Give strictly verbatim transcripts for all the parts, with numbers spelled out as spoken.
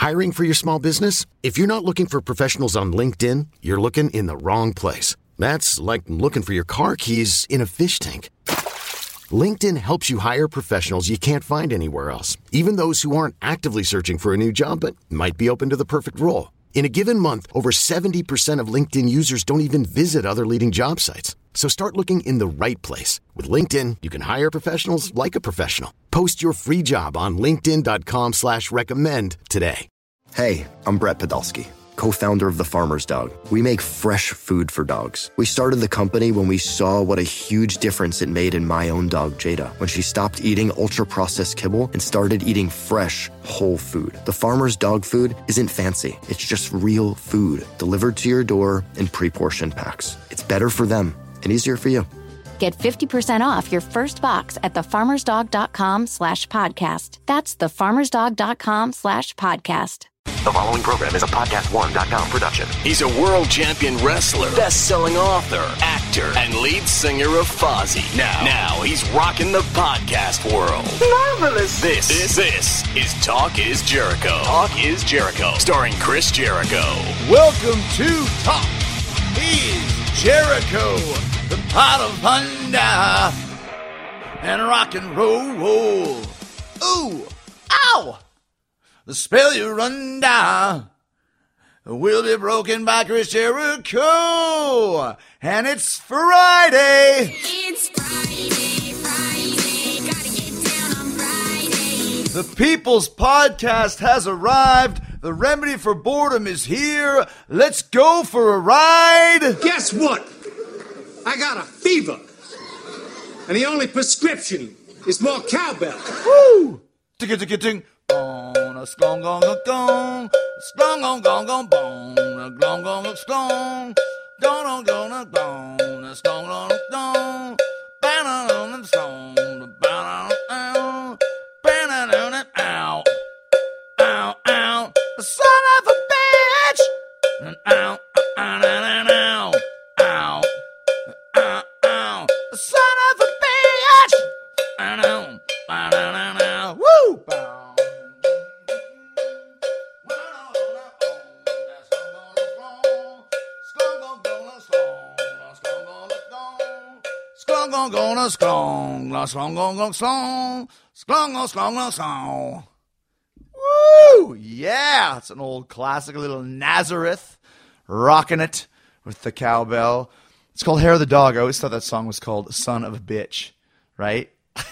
Hiring for your small business? If you're not looking for professionals on LinkedIn, you're looking in the wrong place. That's like looking for your car keys in a fish tank. LinkedIn helps you hire professionals you can't find anywhere else, even those who aren't actively searching for a new job but might be open to the perfect role. In a given month, over seventy percent of LinkedIn users don't even visit other leading job sites. So start looking in the right place. With LinkedIn, you can hire professionals like a professional. Post your free job on linkedin.com slash recommend today. Hey, I'm Brett Podolsky, co-founder of The Farmer's Dog. We make fresh food for dogs. We started the company when we saw what a huge difference it made in my own dog, Jada, when she stopped eating ultra-processed kibble and started eating fresh, whole food. The Farmer's Dog food isn't fancy. It's just real food delivered to your door in pre-portioned packs. It's better for them and easier for you. Get fifty percent off your first box at thefarmersdog.com slash podcast. That's thefarmersdog.com slash podcast. The following program is a podcast one dot com production. He's a world champion wrestler, best-selling author, actor, and lead singer of Fozzy. Now, now he's rocking the podcast world. Marvelous. This, this, this is Talk is Jericho. Talk is Jericho, starring Chris Jericho. Welcome to Talk is Jericho, the pot of thunder and rock and roll. Ooh, ow! The spell you run down will be broken by Chris Jericho. And it's Friday. It's Friday, Friday. Gotta get down on Friday. The People's Podcast has arrived. The remedy for boredom is here. Let's go for a ride. Guess what? I got a fever. And the only prescription is more cowbell. Woo! Tick-a-tick-a-ting. On a skong gong a gong, skong gong gong gong bong, a glong gong a skong, gong gong a gong, a skong gong a gong, banana on the skong, banana ow, banana on it ow, ow ow, the son of a bitch, and ow, ow, ow, ow, ow, ow, the son of a bitch, and ow, ow, ow, ow, woo, bow. Skong gonna skong, skong gong skong, skong gong skong skong. Woo! Yeah, it's an old classic, a little Nazareth, rocking it with the cowbell. It's called Hair of the Dog. I always thought that song was called Son of a Bitch, right?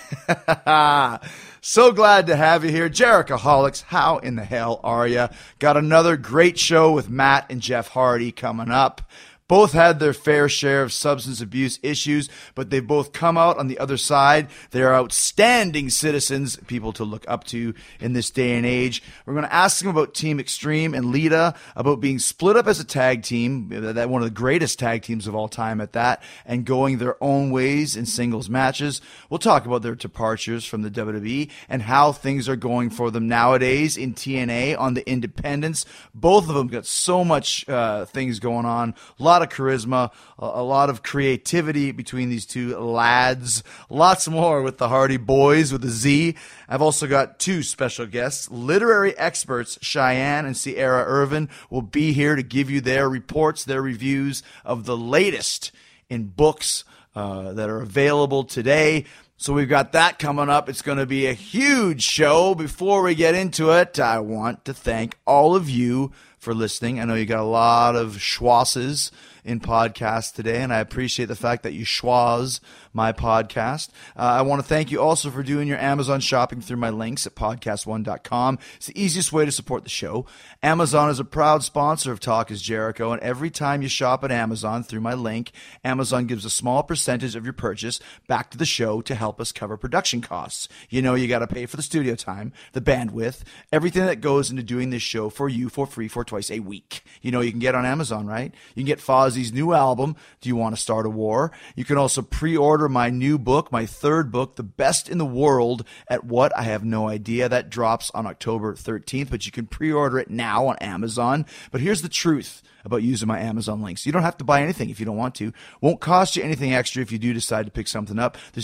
So glad to have you here, Jerichoholics. How in the hell are you? Got another great show with Matt and Jeff Hardy coming up. Both had their fair share of substance abuse issues, but they've both come out on the other side. They are outstanding citizens, people to look up to in this day and age. We're going to ask them about Team Extreme and Lita, about being split up as a tag team, that one of the greatest tag teams of all time at that, and going their own ways in singles matches. We'll talk about their departures from the W W E and how things are going for them nowadays in T N A on the independents. Both of them got so much uh, things going on. A lot of charisma, a lot of creativity between these two lads. Lots more with the Hardy Boys with a Z. I've also got two special guests. Literary experts Cheyenne and Sierra Irvin will be here to give you their reports, their reviews of the latest in books uh, that are available today. So we've got that coming up. It's going to be a huge show. Before we get into it, I want to thank all of you for listening. I know you got a lot of schwasses in podcasts today, and I appreciate the fact that you schwaz my podcast. Uh, I want to thank you also for doing your Amazon shopping through my links at podcast one dot com. It's the easiest way to support the show. Amazon is a proud sponsor of Talk is Jericho, and every time you shop at Amazon through my link, Amazon gives a small percentage of your purchase back to the show to help us cover production costs. You know, you got to pay for the studio time, the bandwidth, everything that goes into doing this show for you for free for twice a week. You know, you can get on Amazon, right? You can get Fozzy's new album, Do You Want to Start a War? You can also pre-order my new book, my third book, The Best in the World at What? I Have No Idea. That drops on October thirteenth, but you can pre-order it now on Amazon. But here's the truth about using my Amazon links. You don't have to buy anything if you don't want to. Won't cost you anything extra if you do decide to pick something up. There's no hidden charge.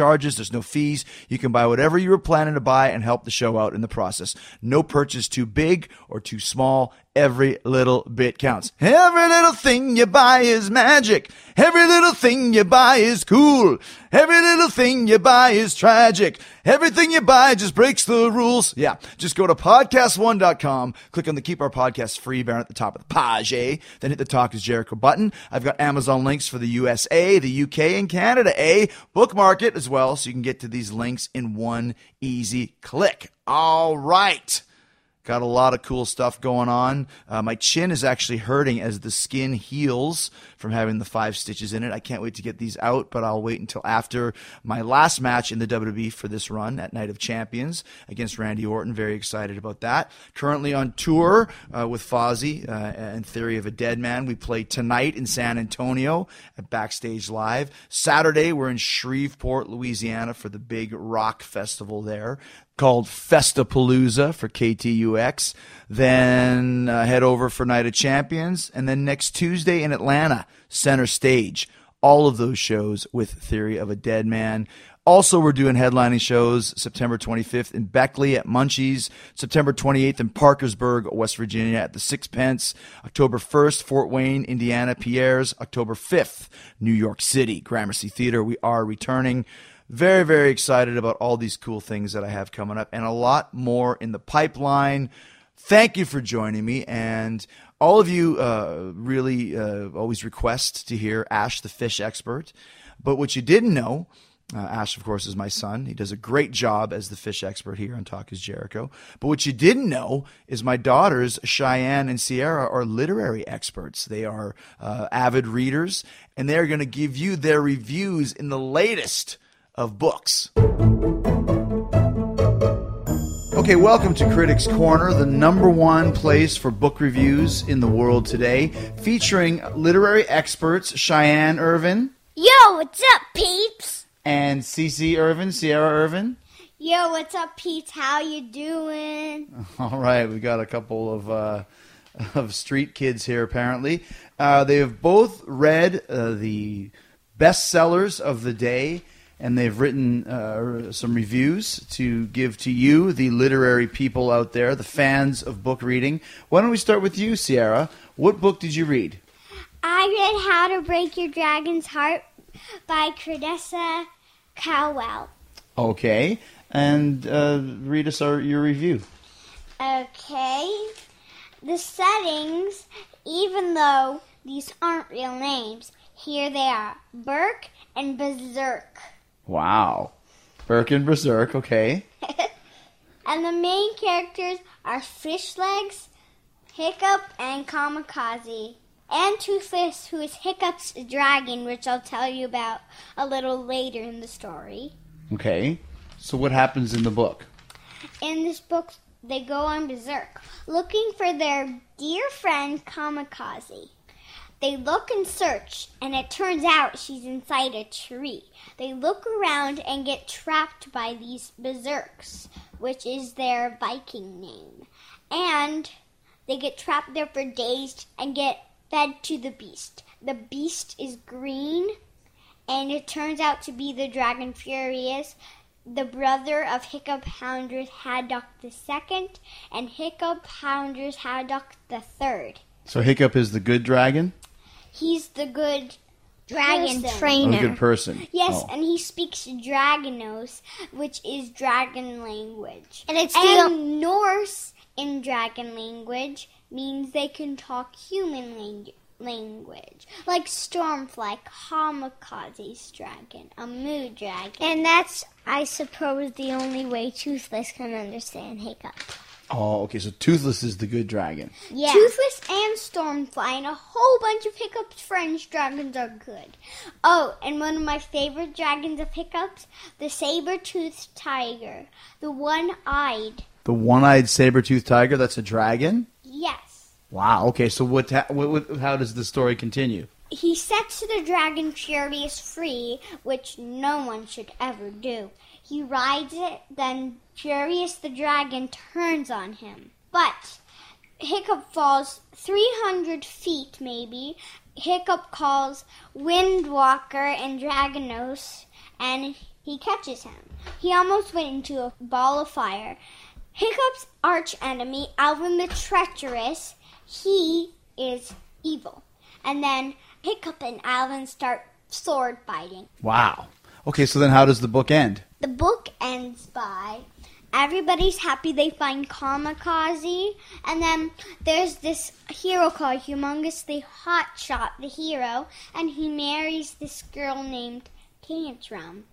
charges. There's no fees. You can buy whatever you were planning to buy and help the show out in the process. No purchase too big or too small. Every little bit counts. Every little thing you buy is magic. Every little thing you buy is cool. Every little thing you buy is tragic. Everything you buy just breaks the rules. Yeah, just go to podcast one dot com, click on the Keep Our Podcast Free banner at the top of the page, then hit the Talk is Jericho button. I've got Amazon links for the U S A, the U K, and Canada, A. Bookmark it as well so you can get to these links in one easy click. All right. Got a lot of cool stuff going on. Uh, my chin is actually hurting as the skin heals from having the five stitches in it. I can't wait to get these out, but I'll wait until after my last match in the W W E for this run at Night of Champions against Randy Orton. Very excited about that. Currently on tour uh, with Fozzy uh, and Theory of a Dead Man. We play tonight in San Antonio at Backstage Live. Saturday, we're in Shreveport, Louisiana for the big rock festival there, called Festapalooza for K T U X. Then uh, head over for Night of Champions. And then next Tuesday in Atlanta, Center Stage. All of those shows with Theory of a Dead Man. Also, we're doing headlining shows September twenty-fifth in Beckley at Munchies, September twenty-eighth in Parkersburg, West Virginia at the Sixpence, October first, Fort Wayne, Indiana, Pierre's, October fifth, New York City, Gramercy Theater. We are returning. Very, very excited about all these cool things that I have coming up and a lot more in the pipeline. Thank you for joining me. And all of you uh, really uh, always request to hear Ash, the fish expert. But what you didn't know, uh, Ash, of course, is my son. He does a great job as the fish expert here on Talk is Jericho. But what you didn't know is my daughters, Cheyenne and Sierra, are literary experts. They are uh, avid readers, and they're going to give you their reviews in the latest of books. Okay, welcome to Critics Corner, the number one place for book reviews in the world today, featuring literary experts Cheyenne Irvin. Yo, what's up, peeps? And Cece Irvin, Sierra Irvin. Yo, what's up, peeps? How you doing? All right, we got a couple of uh, of street kids here, apparently. Uh, they have both read uh, the bestsellers of the day, and they've written uh, some reviews to give to you, the literary people out there, the fans of book reading. Why don't we start with you, Sierra? What book did you read? I read How to Break Your Dragon's Heart by Credessa Cowell. Okay, and uh, read us our, your review. Okay. The settings, even though these aren't real names, here they are. Burke and Berserk. Wow. Burke and Berserk, okay. And the main characters are Fish Legs, Hiccup, and Kamikaze. And Toothless, who is Hiccup's dragon, which I'll tell you about a little later in the story. Okay. So what happens in the book? In this book, they go on berserk, looking for their dear friend Kamikaze. They look and search, and it turns out she's inside a tree. They look around and get trapped by these berserks, which is their Viking name. And they get trapped there for days and get fed to the beast. The beast is green, and it turns out to be the Dragon Furious, the brother of Hiccup Hounders Haddock the Second, and Hiccup Hounders Haddock the Third. So Hiccup is the good dragon? He's the good dragon Oh, trainer. the good person. Yes, Oh. and he speaks Draganos, which is dragon language. And it's and the- Norse in dragon language means they can talk human lang- language. Like Stormfly, Kamikaze's dragon, a mood dragon. And that's, I suppose, the only way Toothless can understand Hiccup. Oh, okay, so Toothless is the good dragon. Yeah. Toothless and Stormfly and a whole bunch of Hiccup's French dragons are good. Oh, and one of my favorite dragons of Hiccup's, the saber-toothed tiger, the one-eyed. The one-eyed saber-toothed tiger, that's a dragon? Yes. Wow, okay, so what, ha- what, what how does the story continue? He sets the dragon Furious free, which no one should ever do. He rides it, then Furious the dragon turns on him. But Hiccup falls three hundred feet, maybe. Hiccup calls Windwalker and Draganos, and He catches him. He almost went into a ball of fire. Hiccup's arch enemy, Alvin the Treacherous, he is evil. And then Hiccup and Alvin start sword fighting. Wow. Okay, so then how does the book end? The book ends by everybody's happy they find Kamikaze, and then there's this hero called Humongously Hotshot, the hero, and he marries this girl named Tantrum.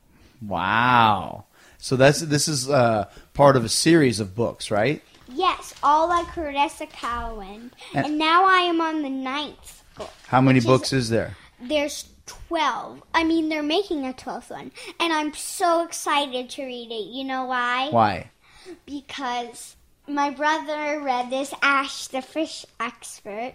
Wow. So that's this is uh, part of a series of books, right? Yes, all like Caressa Cowan. And, and now I am on the ninth book. How many books is, is there? There's twelve. I mean, they're making a twelfth one. And I'm so excited to read it. You know why? Why? Because my brother read this, Ash the Fish Expert.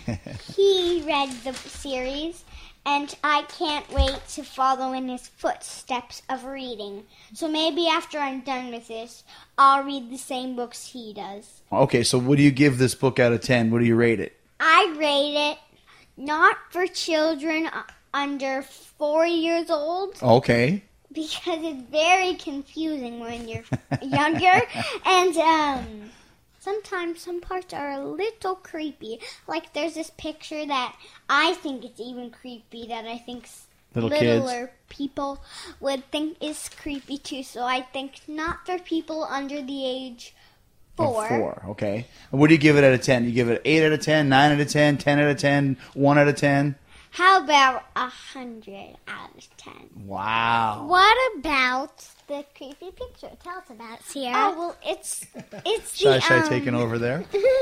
He read the series, and I can't wait to follow in his footsteps of reading. So maybe after I'm done with this, I'll read the same books he does. Okay, so what do you give this book out of ten? What do you rate it? I rate it not for children under four years old. Okay. Because it's very confusing when you're younger. And um, sometimes some parts are a little creepy. Like there's this picture that I think it's even creepy that I think Little littler kids. people would think is creepy too. So I think not for people under the age four. Of four, okay. And what do you give it out of ten? You give it eight out of ten, nine out of ten, ten out of ten, one out of ten? How about a hundred out of ten? Wow. What about the creepy picture? Tell us about it, Sierra. Oh, well, it's it's Shy the Shy um, taking over there.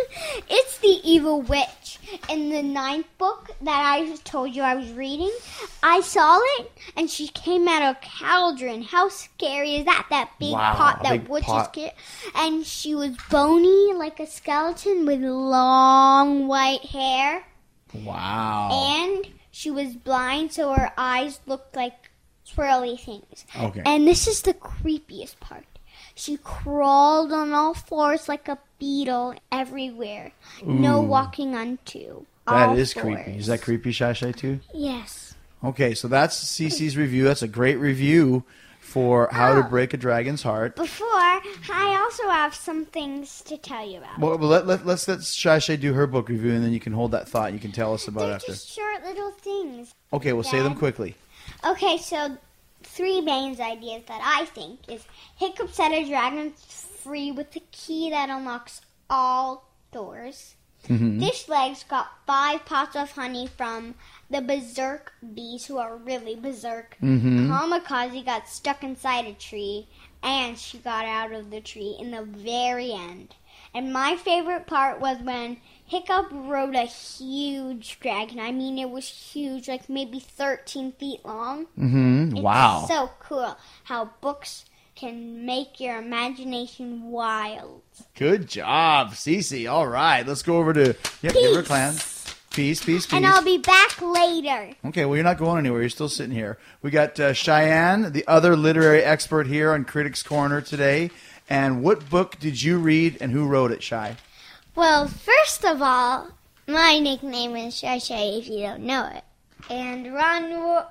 It's the evil witch in the ninth book that I told you I was reading. I saw it, and she came out of a cauldron. How scary is that? That big Wow, pot a that big witches pot. get, and she was bony like a skeleton with long white hair. Wow. And she was blind, so her eyes looked like swirly things. Okay. And this is the creepiest part. She crawled on all fours like a beetle everywhere. No Ooh. walking on two. That all is fours. creepy. Is that creepy, Shy Shy, too? Yes. Okay, so that's Cece's review. That's a great review for How to Oh. Break a Dragon's Heart. Before, I also have some things to tell you about. Well, let, let, let's let Shy Shy do her book review, and then you can hold that thought. You can tell us about it They're after. just short little things. Okay, we'll say them Dad. quickly. Okay, so three main ideas that I think is Hiccup set a dragon free with the key that unlocks all doors. Mhm. Dishlegs got five pots of honey from the berserk bees who are really berserk. Mhm. Kamikaze got stuck inside a tree, and she got out of the tree in the very end. And my favorite part was when Hiccup rode a huge dragon. I mean, it was huge, like maybe thirteen feet long. Mm-hmm. Wow. It's so cool how books can make your imagination wild. Good job, Cece. All right, let's go over to yep, give her a clan. Peace, peace, peace. And I'll be back later. Okay, well, you're not going anywhere. You're still sitting here. We got uh, Cheyenne, the other literary expert here on Critics Corner today. And what book did you read, and who wrote it, Shy? Well, first of all, my nickname is Shy Shy if you don't know it. And Ron Ro-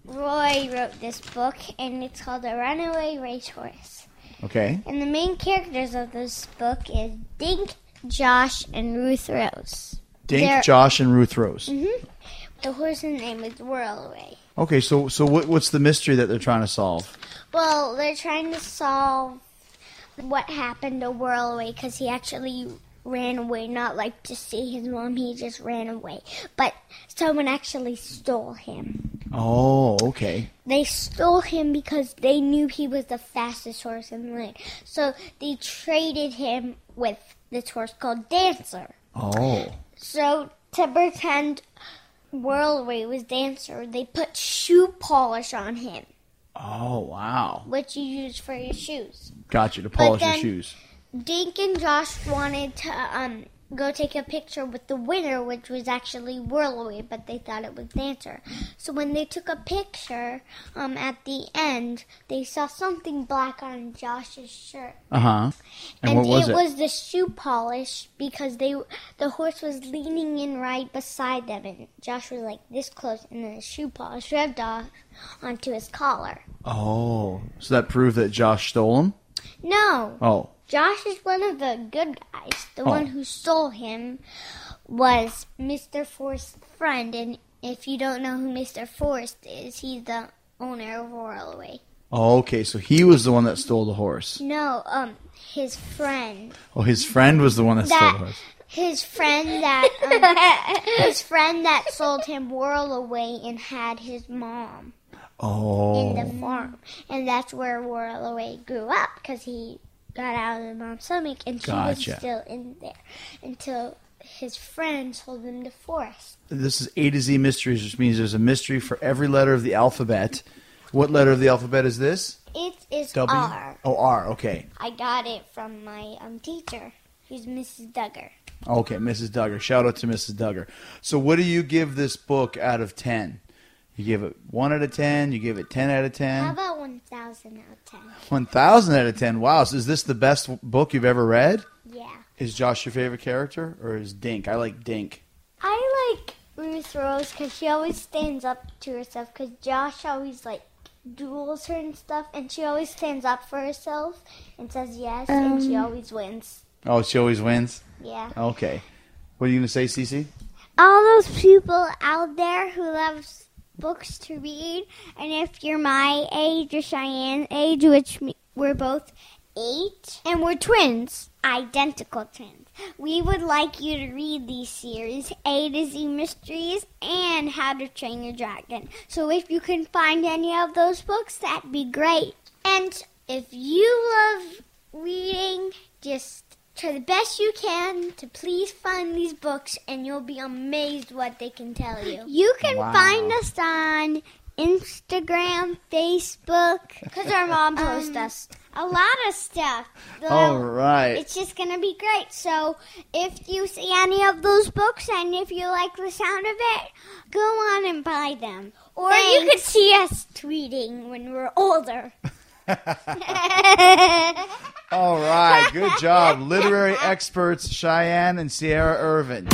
Roy wrote this book, and it's called The Runaway Racehorse. Okay. And the main characters of this book is Dink, Josh, and Ruth Rose. Dink, They're- Josh, and Ruth Rose. Mm-hmm. The horse's name is Whirlaway. Okay, so so what, what's the mystery that they're trying to solve? Well, they're trying to solve what happened to Whirlaway because he actually ran away, not like to see his mom, he just ran away. But someone actually stole him. Oh, okay. They stole him because they knew he was the fastest horse in the land. So they traded him with this horse called Dancer. Oh. So to pretend Whirlaway was Dancer, they put shoe polish on him, Oh, wow. which you use for your shoes. Got you, to But polish then- your shoes. Dink and Josh wanted to um go take a picture with the winner, which was actually Whirlaway, but they thought it was Dancer. So when they took a picture, um, at the end, they saw something black on Josh's shirt. Uh-huh. And, And, what was it it? was the shoe polish because they the horse was leaning in right beside them, and Josh was like this close, and then the shoe polish rubbed off onto his collar. Oh, so that proved that Josh stole him? No. Oh. Josh is one of the good guys. The Oh. one who stole him was Mister Forrest's friend, and if you don't know who Mister Forrest is, he's the owner of Whirlaway. Oh, okay, so he was the one that stole the horse. No, um, his friend. Oh, his friend was the one that, stole That the horse. his friend that um, his friend that sold him Whirlaway and had his mom Oh. in the farm, and that's where Whirlaway grew up because he got out of the mom's stomach, and she Gotcha. was still in there until his friend sold him to Forrest. This is A to Z Mysteries, which means there's a mystery for every letter of the alphabet. What letter of the alphabet is this? It is W? R. Oh, R, okay. I got it from my um teacher, who's Missus Duggar. Okay, Missus Duggar. Shout out to Missus Duggar. So what do you give this book out of ten? You give it one out of ten, you give it ten out of ten? How about one thousand out of ten? one thousand out of ten. Wow, so is this the best book you've ever read? Yeah. Is Josh your favorite character, or is Dink? I like Dink. I like Ruth Rose because she always stands up to herself, because Josh always, like, duels her and stuff, and she always stands up for herself and says yes, and she always wins. Oh, she always wins? Yeah. Okay. What are you going to say, Cece? All those people out there who loves books to read, and if you're my age or Cheyenne's age, which me- we're both eight, and we're twins, identical twins, we would like you to read these series, A to Z Mysteries and How to Train Your Dragon. So if you can find any of those books, that'd be great. And if you love reading, just try the best you can to please find these books, and you'll be amazed what they can tell you. You can Wow. find us on Instagram, Facebook, because our mom posts us a lot of stuff. The- All right. It's just going to be great. So if you see any of those books and if you like the sound of it, go on and buy them. Or you could see us tweeting when we're older. All right, good job. Literary experts Cheyenne and Sierra Irvin.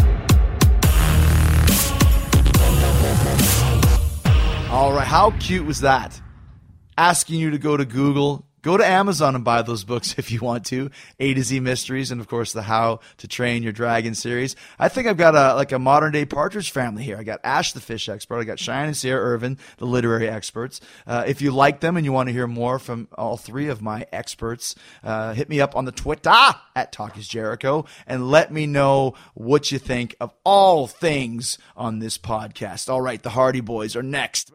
All right, how cute was that? Asking you to go to Google, go to Amazon and buy those books if you want to. A to Z Mysteries and, of course, the How to Train Your Dragon series. I think I've got a like a modern-day Partridge family here. I got Ash, the fish expert. I got Cheyenne and Sierra Irvin, the literary experts. Uh, if you like them and you want to hear more from all three of my experts, uh, hit me up on the Twitter at Talk is Jericho and let me know what you think of all things on this podcast. All right, the Hardy Boys are next.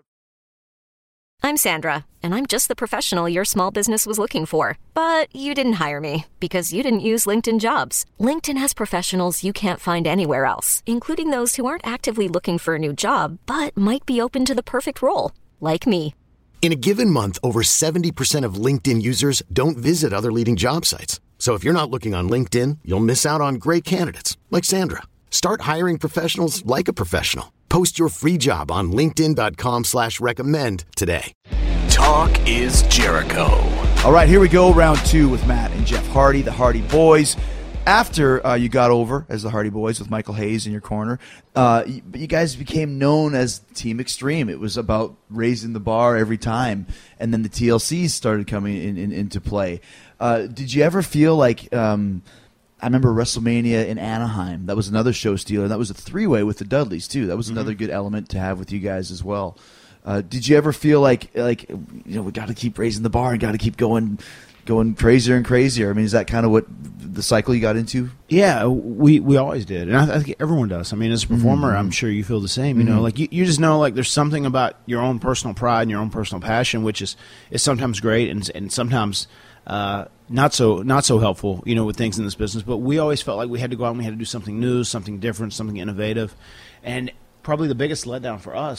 I'm Sandra, and I'm just the professional your small business was looking for. But you didn't hire me because you didn't use LinkedIn Jobs. LinkedIn has professionals you can't find anywhere else, including those who aren't actively looking for a new job, but might be open to the perfect role, like me. In a given month, over seventy percent of LinkedIn users don't visit other leading job sites. So if you're not looking on LinkedIn, you'll miss out on great candidates like Sandra. Start hiring professionals like a professional. Post your free job on linkedin.com slash recommend today. Talk is Jericho. All right, here we go, round two with Matt and Jeff Hardy, the Hardy Boys. After uh, you got over as the Hardy Boys with Michael Hayes in your corner, uh, you, you guys became known as Team Extreme. It was about raising the bar every time, and then the T L Cs started coming in, in, into play. Uh, did you ever feel like... Um, I remember WrestleMania in Anaheim. That was another show stealer. That was a three-way with the Dudleys, too. That was another mm-hmm. good element to have with you guys as well. Uh, did you ever feel like, like you know, we got to keep raising the bar and got to keep going going crazier and crazier? I mean, is that kind of what the cycle you got into? Yeah, we, we always did. And I, I think everyone does. I mean, as a performer, mm-hmm. I'm sure you feel the same. You mm-hmm. know, like you, you just know like there's something about your own personal pride and your own personal passion, which is, is sometimes great and, and sometimes uh, not so not so helpful, you know, with things in this business. But we always felt like we had to go out and we had to do something new, something different, something innovative. And probably the biggest letdown for us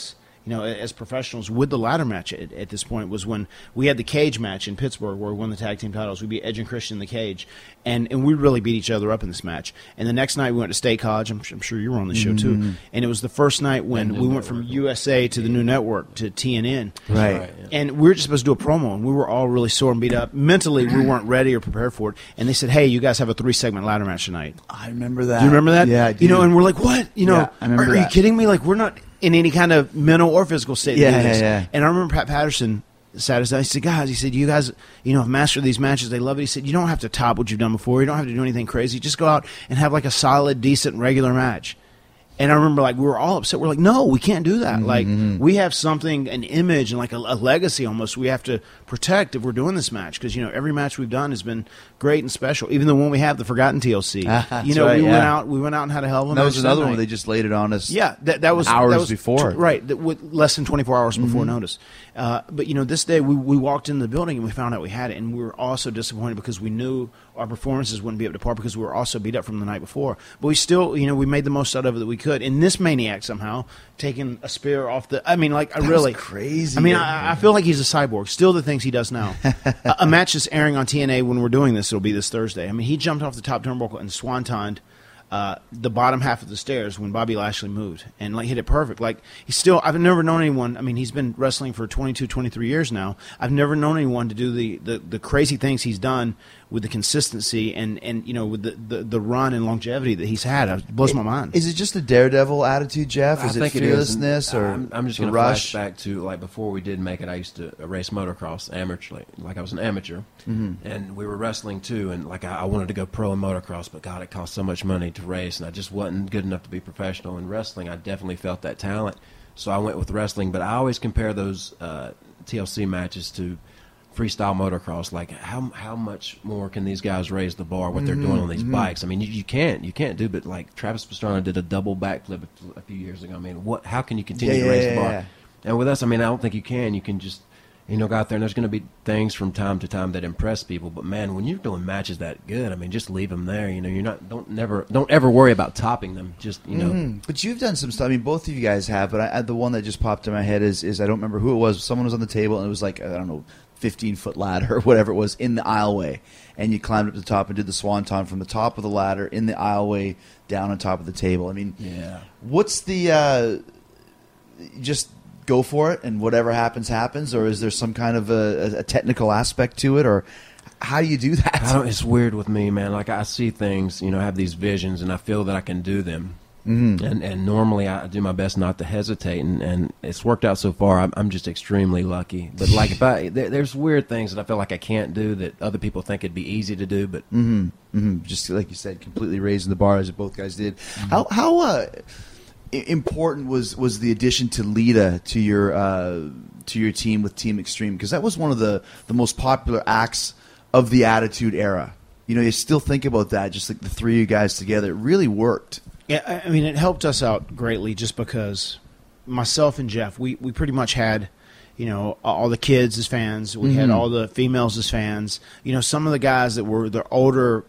you know, as professionals with the ladder match at, at this point was when we had the cage match in Pittsburgh where we won the tag team titles. We beat Edge and Christian in the cage, and, and we really beat each other up in this match. And the next night we went to State College. I'm, I'm sure you were on the show Mm-hmm. too. And it was the first night when we went network. from U S A to the new network to T N N. Right. right yeah. And we were just supposed to do a promo, and we were all really sore and beat up. Mentally, we weren't ready or prepared for it. And they said, hey, you guys have a three-segment ladder match tonight. I remember that. Do you remember that? Yeah, I do. You know, and we're like, what? You know, Yeah, I remember are, are that. you kidding me? Like, we're not in any kind of mental or physical state Yeah, to do this. yeah, yeah. And I remember Pat Patterson sat us down. He said, guys, he said, you guys, you know, have mastered these matches. They love it. He said, you don't have to top what you've done before. You don't have to do anything crazy. Just go out and have like a solid, decent, regular match. And I remember, like, we were all upset. We're like, no, we can't do that. Mm-hmm. Like, we have something, an image, and like a, a legacy almost we have to protect if we're doing this match. Because, you know, every match we've done has been great and special. Even the one we have, the Forgotten T L C. That's you know, right, we yeah. went out, we went out and had a hell of a And that match was another that one night. where they just laid it on us. Yeah, that, that was hours that was before. tr- right? That, with less than twenty-four hours before Mhm. notice. Uh, but you know, this day we we walked into the building and we found out we had it, and we were also disappointed because we knew our performances wouldn't be up to par because we were also beat up from the night before. But we still, you know, we made the most out of it that we could. And this maniac somehow taking a spear off the. I mean, like I That really was crazy. I mean, I, I feel like he's a cyborg. Still, the things he does now. a, a match is airing on T N A when we're doing this. It'll be this Thursday. I mean, he jumped off the top turnbuckle and swantoned uh, the bottom half of the stairs when Bobby Lashley moved and like hit it perfect. Like he's still. I've never known anyone. I mean, he's been wrestling for twenty-two, twenty-three years now. I've never known anyone to do the the, the crazy things he's done with the consistency and, and you know with the, the, the run and longevity that he's had. It blows my mind. Is it just a daredevil attitude, Jeff? Is I it think it is. fearlessness And or I'm, I'm just the going to rush? flash back to like before we did make it. I used to race motocross amateurly. Like I was an amateur, Mhm. and we were wrestling too. And like I, I wanted to go pro in motocross, but God, it cost so much money to race, and I just wasn't good enough to be professional in wrestling. I definitely felt that talent, so I went with wrestling. But I always compare those uh, T L C matches to freestyle motocross. Like how how much more can these guys raise the bar? What they're doing on these Mhm. bikes? I mean, you, you can't you can't do. But like Travis Pastrana did a double backflip a, a few years ago. I mean, what? How can you continue Yeah, to yeah, raise yeah, the bar? yeah. And with us, I mean, I don't think you can. You can just you know go out there, and there's going to be things from time to time that impress people. But man, when you're doing matches that good, I mean, just leave them there. You know, you're not don't never don't ever worry about topping them. Just you know. Mhm. But you've done some stuff. I mean, both of you guys have. But I, I, the one that just popped in my head is is I don't remember who it was. Someone was on the table and it was like I don't know, fifteen foot ladder or whatever it was in the aisleway, and you climbed up to the top and did the swanton from the top of the ladder in the aisleway down on top of the table. I mean, Yeah. what's the uh, just go for it and whatever happens happens, or is there some kind of a, a technical aspect to it, or how do you do that? I don't, it's weird with me, man. Like I see things, you know, I have these visions, and I feel that I can do them. Mhm. And and normally I do my best not to hesitate, and, and it's worked out so far. I'm, I'm just extremely lucky. But like if I there, there's weird things that I feel like I can't do that other people think it'd be easy to do. But Mm-hmm. Mm-hmm. Just like you said, completely raising the bar as both guys did. How how uh, i- important was was the addition to Lita to your uh, to your team with Team Extreme? Because that was one of the the most popular acts of the Attitude Era. You know, you still think about that, just like the three of you guys together. It really worked. Yeah, I I mean, it helped us out greatly just because myself and Jeff, we, we pretty much had, you know, all the kids as fans. We had Mhm. all the females as fans. You know, some of the guys that were the older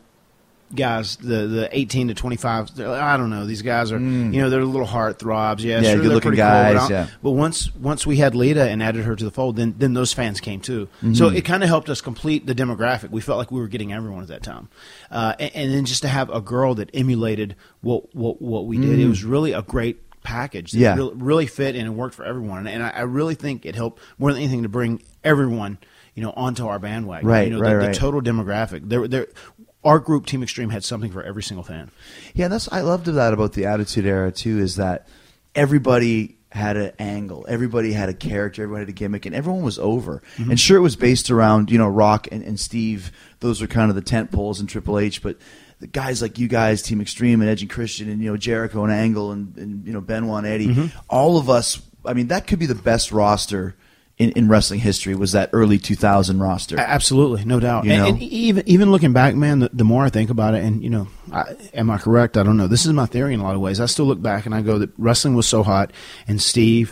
guys, the the eighteen to twenty-five, they're like, I don't know, these guys are, Mm. you know, they're little heartthrobs. Yeah, Yeah, sure, they're good-looking pretty cool, but guys, I- yeah. But once once we had Lita and added her to the fold, then then those fans came too. So Mhm. it kind of helped us complete the demographic. We felt like we were getting everyone at that time, uh, and, and then just to have a girl that emulated what what what we did, it Mm. was really a great package that Yeah. really, really fit and it worked for everyone. And I, I really think it helped more than anything to bring everyone, you know, onto our bandwagon. Right, you know, right, the, right. the total demographic. There, there, our group, Team Extreme, had something for every single fan. Yeah, that's I loved that about the Attitude Era too. Is that everybody had an angle, everybody had a character, everybody had a gimmick, and everyone was over. Mhm. And sure, it was based around you know Rock and, and Steve. Those were kind of the tent poles and Triple H, but the guys like you guys, Team Extreme, and Edge and Christian, and you know Jericho and Angle, and, and you know Benoit and Eddie, Mhm. all of us. I mean, that could be the best roster in, in wrestling history. Was that early two thousand roster? A- Absolutely, no doubt. You And, know? and even even looking back, man, the, the more I think about it, and you know, I, am I correct? I don't know. This is my theory in a lot of ways. I still look back and I go that wrestling was so hot, and Steve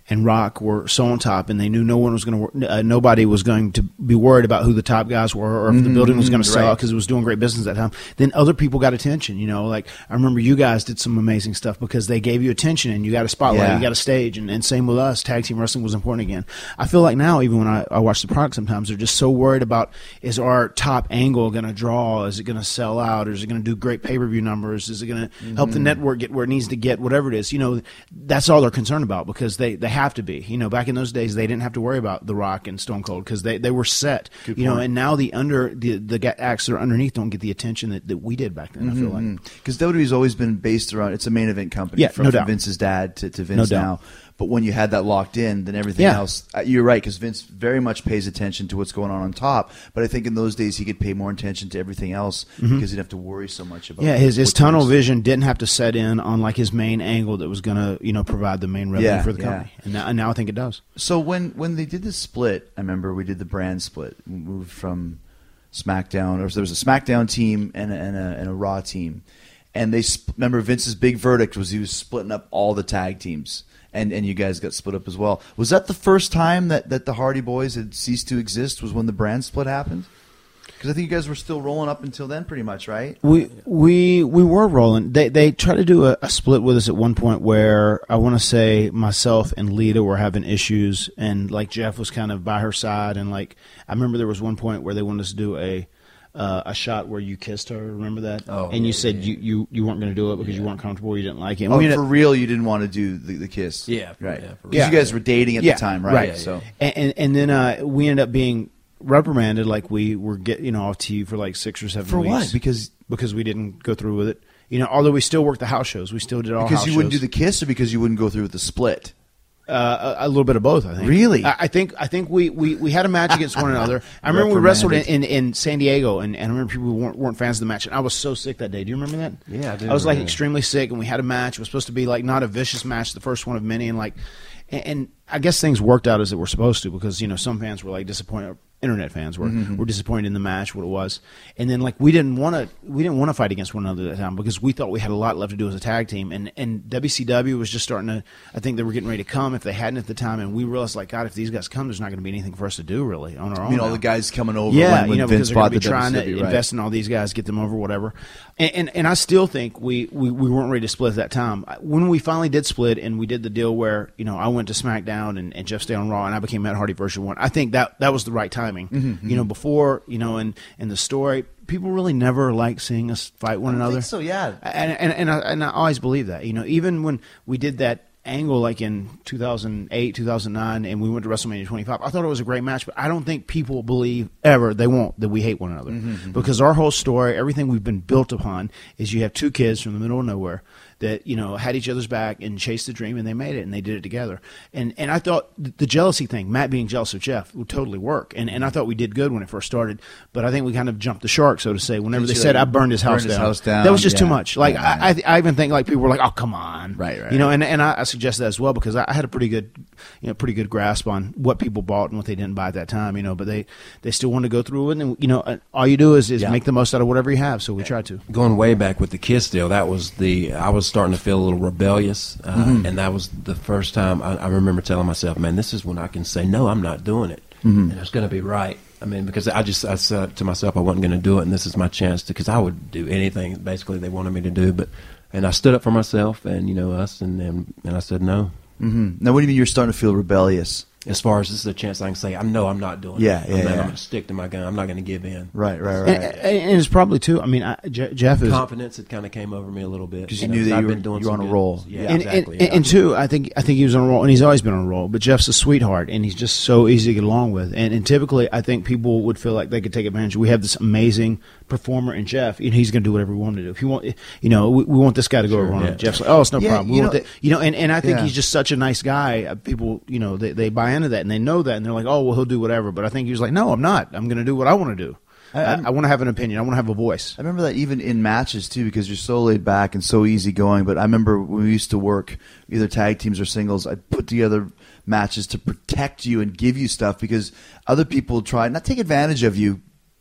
and Rock were so on top, and they knew no one was going to, uh, nobody was going to be worried about who the top guys were, or if the building was going to sell right. because it was doing great business at that time. Then other people got attention. You know, like I remember you guys did some amazing stuff because they gave you attention, and you got a spotlight, Yeah. you got a stage, and, and same with us. Tag team wrestling was important again. I feel like now, even when I, I watch the product, sometimes they're just so worried about, is our top angle going to draw? Is it going to sell out? Or is it going to do great pay per view numbers? Is it going to mm-hmm. help the network get where it needs to get? Whatever it is, you know, that's all they're concerned about because they they have to be. You know, back in those days, they didn't have to worry about The Rock and Stone Cold because they, they were set. Good you know, point. and now the under the the acts that are underneath don't get the attention that, that we did back then. I feel like because W W E's always been based around it's a main event company. Yeah, from, no from doubt. Vince's dad to, to No Vince doubt. now. But when you had that locked in, then everything Yeah. else. Uh, you're right because Vince very much pays attention to what's going on on top. But I think in those days he could pay more attention to everything else Mhm. because he'd have to worry so much about. Yeah, his his what tunnel things- vision didn't have to set in on like his main angle that was going to you know provide the main revenue Yeah, for the yeah. company, and now, and now I think it does. So when when they did the split, I remember we did the brand split. We moved from SmackDown, or there was a SmackDown team and a, and a, and a Raw team, and they sp- remember Vince's big verdict was he was splitting up all the tag teams, and and you guys got split up as well. Was that the first time that, that the Hardy Boys had ceased to exist? Was when the brand split happened? Because I think you guys were still rolling up until then, pretty much, right? We we we were rolling. They they tried to do a, a split with us at one point where I want to say myself and Lita were having issues, and like Jeff was kind of by her side, and like I remember there was one point where they wanted us to do a uh, a shot where you kissed her. Remember that? Oh, and you yeah, said yeah. you, you, you weren't going to do it because you weren't comfortable, you didn't like it. And Oh, we for ended- real, you didn't want to do the, the kiss. Yeah, for- right. yeah, for Because real. you guys were dating at Yeah, the time, right? right. So and, and and then uh, we ended up being reprimanded, like we were get you know off T V for like six or seven For weeks. what? Because because we didn't go through with it. You know, although we still worked the house shows, we still did all because house you wouldn't shows. do the kiss, or because you wouldn't go through with the split. Uh, a, a little bit of both, I think. Really? I, I think I think we, we, we had a match against one another. I remember we wrestled in, in, in San Diego, and, and I remember people weren't, weren't fans of the match, and I was so sick that day. Do you remember that? Yeah, I do I was like remember. extremely sick, and we had a match. It was supposed to be like not a vicious match, the first one of many, and like, and, and I guess things worked out as it were supposed to because you know some fans were like disappointed. Internet fans were Mhm. were disappointed in the match, what it was, and then like we didn't want to we didn't want to fight against one another at that time because we thought we had a lot left to do as a tag team, and and W C W was just starting to. I think they were getting ready to come if they hadn't at the time, and we realized like God, if these guys come, there's not going to be anything for us to do really on our I own. mean, all now. the guys coming over Yeah, when, when you know, Vince because they're bought going the to be trying W C W, to right? invest in all these guys, get them over, whatever. And, and and I still think we, we, we weren't ready to split at that time. When we finally did split and we did the deal where you know I went to SmackDown and, and Jeff stayed on Raw and I became Matt Hardy version one. I think that that was the right timing. Mhm, You know, before you know, and and the story. People really never like seeing us fight one I don't another. think so, yeah. And and and I, and I always believe that. You know, even when we did that angle like in two thousand eight, two thousand nine, and we went to WrestleMania twenty-five, I thought it was a great match, but I don't think people believe ever, they won't, that we hate one another. Mhm, Because our whole story, everything we've been built upon, is you have two kids from the middle of nowhere that, you know, had each other's back and chased the dream, and they made it, and they did it together. And and I thought th- the jealousy thing, Matt being jealous of Jeff, would totally work. And and I thought we did good when it first started, but I think we kind of jumped the shark, so to say, whenever Did they you, said like, I burned his house burned his down. house down? That was just too Yeah. much. Like, Yeah, I, I I even think, like, people were like, oh, come on. Right, right, You know, right. and, and I, I suggest that as well, because I, I had a pretty good, you know, pretty good grasp on what people bought and what they didn't buy at that time, you know, but they, they still wanted to go through it, and, you know, uh, all you do is, is Yeah. make the most out of whatever you have, so we tried to. Going way back with the Kiss deal, that was the I was starting to feel a little rebellious, uh, Mhm. and that was the first time I, I remember telling myself, "Man, this is when I can say no, I'm not doing it, Mhm. and it's going to be right." I mean, because I just I said to myself I wasn't going to do it, and this is my chance to, because I would do anything basically they wanted me to do, but and I stood up for myself and you know us, and and, and I said no. hmm Now, what do you mean you're starting to feel rebellious? As far as this is a chance I can say, I know I'm not doing Yeah, it. yeah, I'm, not- yeah. I'm going to stick to my gun. I'm not going to give in. Right, right, right. And, and it's probably, too, I mean, I, Je- Jeff is... Confidence had kind of came over me a little bit Because you know, knew that I've you were, been doing you were on some a good- roll. Yeah, and, exactly. And, yeah. and two, I think I think he was on a roll, and he's always been on a roll. But Jeff's a sweetheart, and he's just so easy to get along with. And, and typically, I think people would feel like they could take advantage. We have this amazing performer in Jeff, and he's going to do whatever we want to do. If you want, you know, we, we want this guy to go Sure, over on yeah. it. Jeff's like, oh, it's no Yeah, problem. We you want know- that. You know, and, and I think Yeah. he's just such a nice guy. Uh, People, you know, they, they buy into that, and they know that, and they're like, oh, well, he'll do whatever. But I think he was like, no, I'm not. I'm going to do what I want to do. I- I, I'm- I want to have an opinion. I want to have a voice. I remember that even in matches too, because you're so laid back and so easygoing. But I remember when we used to work either tag teams or singles, I'd put together matches to protect you and give you stuff because other people try not take advantage of you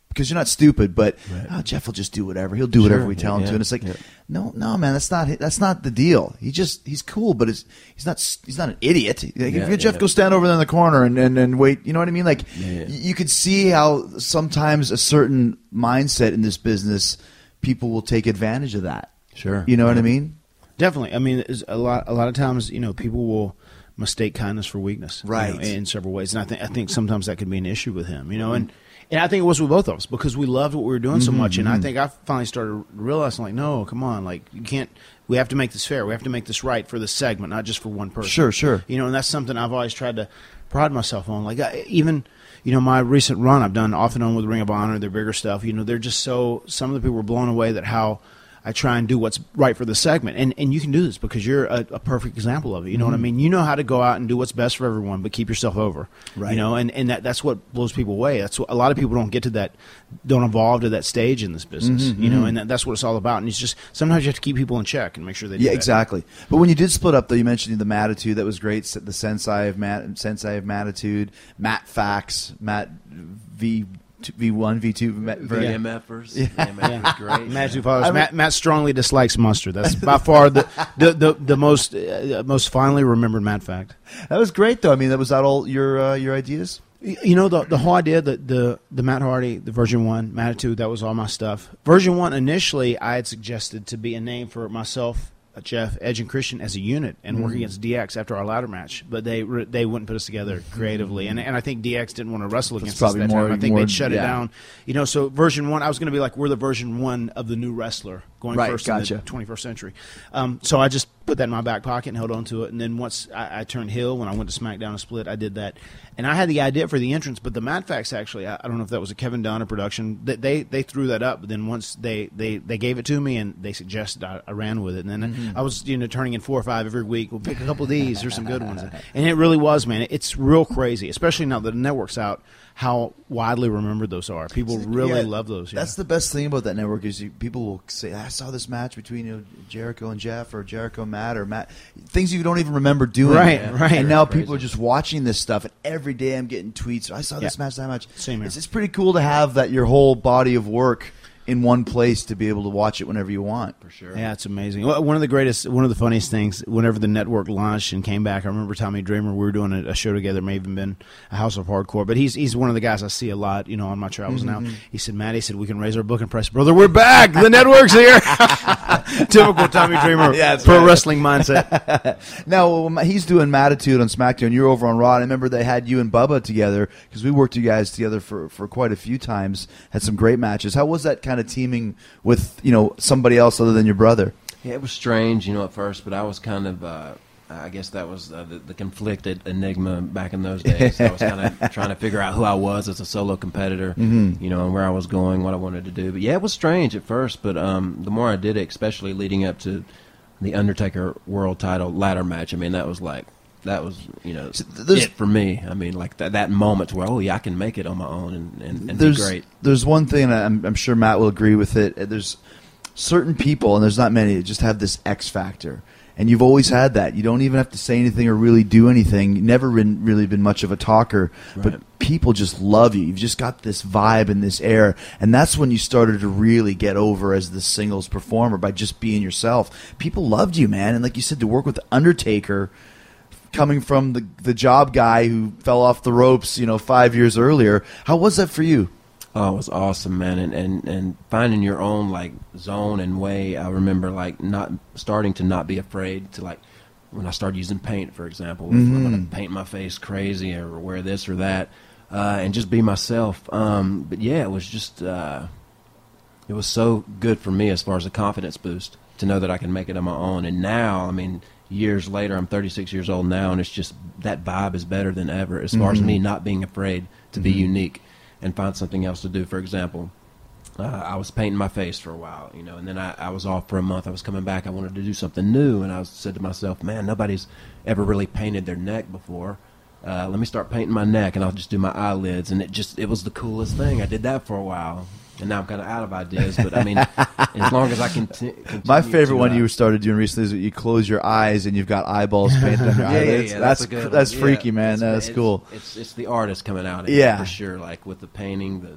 because you're not stupid, but Right. oh, Jeff will just do whatever. He'll do whatever Sure, we tell him yeah, to, and it's like, yeah. no, no, man, that's not that's not the deal. He just he's cool, but it's, he's not he's not an idiot. Like, Yeah, if Jeff yeah. go stand over there in the corner and, and, and wait, you know what I mean? Like Yeah, yeah. y- you could see how sometimes a certain mindset in this business, people will take advantage of that. Sure. You know what I mean? Definitely. I mean, it's a lot. A lot of times, you know, people will mistake kindness for weakness, you know, Right. in several ways, and I think I think sometimes that could be an issue with him, you know, and and I think it was with both of us because we loved what we were doing so Mhm, much, and I mhm. think I finally started realizing, like, no, come on, like you can't. We have to make this fair. We have to make this right for the segment, not just for one person. Sure, sure. You know, and that's something I've always tried to pride myself on. Like I, even, you know, my recent run I've done off and on with Ring of Honor, their bigger stuff. You know, they're just so. Some of the people were blown away that how I try and do what's right for the segment, and and you can do this because you're a, a perfect example of it. You know what I Mhm. mean? You know how to go out and do what's best for everyone, but keep yourself over. Right. You know, and and that that's what blows people away. That's what a lot of people don't get to that, don't evolve to that stage in this business. Mhm, You know, mhm. and that, that's what it's all about. And it's just sometimes you have to keep people in check and make sure they do Yeah, that. exactly. But when you did split up, though, you mentioned the Matitude. That was great. The Sensei of Mat, Sensei of Matitude, Matt Fax, Matt V V one, V two, Matt, V M Fers. Yeah. V M F was great. Magic Fathers. I mean- Matt, Matt strongly dislikes mustard. That's by far the the, the, the most uh, most finely remembered Matt fact. That was great, though. I mean, that was that all your uh, your ideas? You know, the the whole idea, the, the, the Matt Hardy, the Version one, Matitude, that was all my stuff. Version one, initially, I had suggested to be a name for myself, Jeff, Edge, and Christian as a unit and work Mhm. against D X after our ladder match. But they re- they wouldn't put us together creatively. And and I think D X didn't want to wrestle That's against us probably at that more- time. I think more- they'd shut yeah. it down. You know, so Version one, I was going to be like, we're the Version one of the new wrestler going Right, first in gotcha. the twenty-first century. Um, so I just put that in my back pocket and held on to it. And then once I, I turned heel, when I went to SmackDown and split, I did that. And I had the idea for the entrance, but the Mad Facts actually, I, I don't know if that was a Kevin Dunn or production, they, they they threw that up. But then once they, they, they gave it to me and they suggested, I, I ran with it. And then Mhm. I was you know turning in four or five every week. We'll pick a couple of these. There's some good ones. And it really was, man. It's real crazy, especially now that the network's out, how widely remembered those are. People really Yeah, love those. Yeah. That's the best thing about that network is you, people will say, "I saw this match between you know, Jericho and Jeff, or Jericho and Matt, or Matt." Things you don't even remember doing. Right, Yeah, right. And now crazy. people are just watching this stuff, and every day I'm getting tweets. I saw this Yeah. match, that match. Same here. It's, it's pretty cool to have that your whole body of work in one place to be able to watch it whenever you want. For sure. Yeah, it's amazing. Well, one of the greatest, one of the funniest things, whenever the network launched and came back, I remember Tommy Dreamer, we were doing a, a show together, it may have even been a House of Hardcore, but he's he's one of the guys I see a lot, you know, on my travels now. Mhm. He said, Matt, he said, we can raise our booking price. Brother, we're back! The network's here! Typical Tommy Dreamer Yeah, that's pro right. wrestling mindset. Now um, he's doing Matitude on SmackDown. You're over on Raw. I remember they had you and Bubba together because we worked you guys together for, for quite a few times. Had some great matches. How was that kind of teaming with you know somebody else other than your brother? Yeah, it was strange, you know, at first, but I was kind of, uh, I guess that was uh, the, the conflicted enigma back in those days. I was kind of trying to figure out who I was as a solo competitor, Mhm. you know, and where I was going, what I wanted to do. But yeah, it was strange at first, but um, the more I did it, especially leading up to the Undertaker World Title ladder match, I mean, that was like, that was, you know, there's- it for me. I mean, like that, that moment where, oh, yeah, I can make it on my own and, and, and be there's great. there's one thing, and I'm, I'm sure Matt will agree with it. There's certain people, and there's not many, that just have this X factor. And you've always had that. You don't even have to say anything or really do anything. You've never been, really been much of a talker, but Right. people just love you. You've just got this vibe and this air, and that's when you started to really get over as the singles performer by just being yourself. People loved you, man, and like you said, to work with the Undertaker, coming from the the job guy who fell off the ropes, you know, five years earlier. How was that for you? Oh, it was awesome, man, and, and and finding your own like zone and way. I remember like not starting to not be afraid to like when I started using paint, for example. If I'm gonna Mhm. paint my face crazy or wear this or that, uh, and just be myself. Um, but yeah, it was just uh, it was so good for me as far as a confidence boost to know that I can make it on my own. And now, I mean, years later, I'm thirty-six years old now, and it's just that vibe is better than ever as far as Mhm. me not being afraid to be Mhm. unique and find something else to do. For example, uh, I was painting my face for a while, you know, and then I, I was off for a month. I was coming back. I wanted to do something new, and I was, said to myself, man, nobody's ever really painted their neck before. Uh, let me start painting my neck, and I'll just do my eyelids. And it just, it was the coolest thing. I did that for a while. And now I'm kind of out of ideas, but I mean, as long as I can. Conti- continue My favorite to, one uh, you started doing recently is that you close your eyes and you've got eyeballs painted on your Yeah, yeah, eyelids. yeah, that's that's, a good that's one. freaky, Yeah, man. it's- That's it's- cool. It's it's the artist coming out. In Yeah. it for sure. Like with the painting, the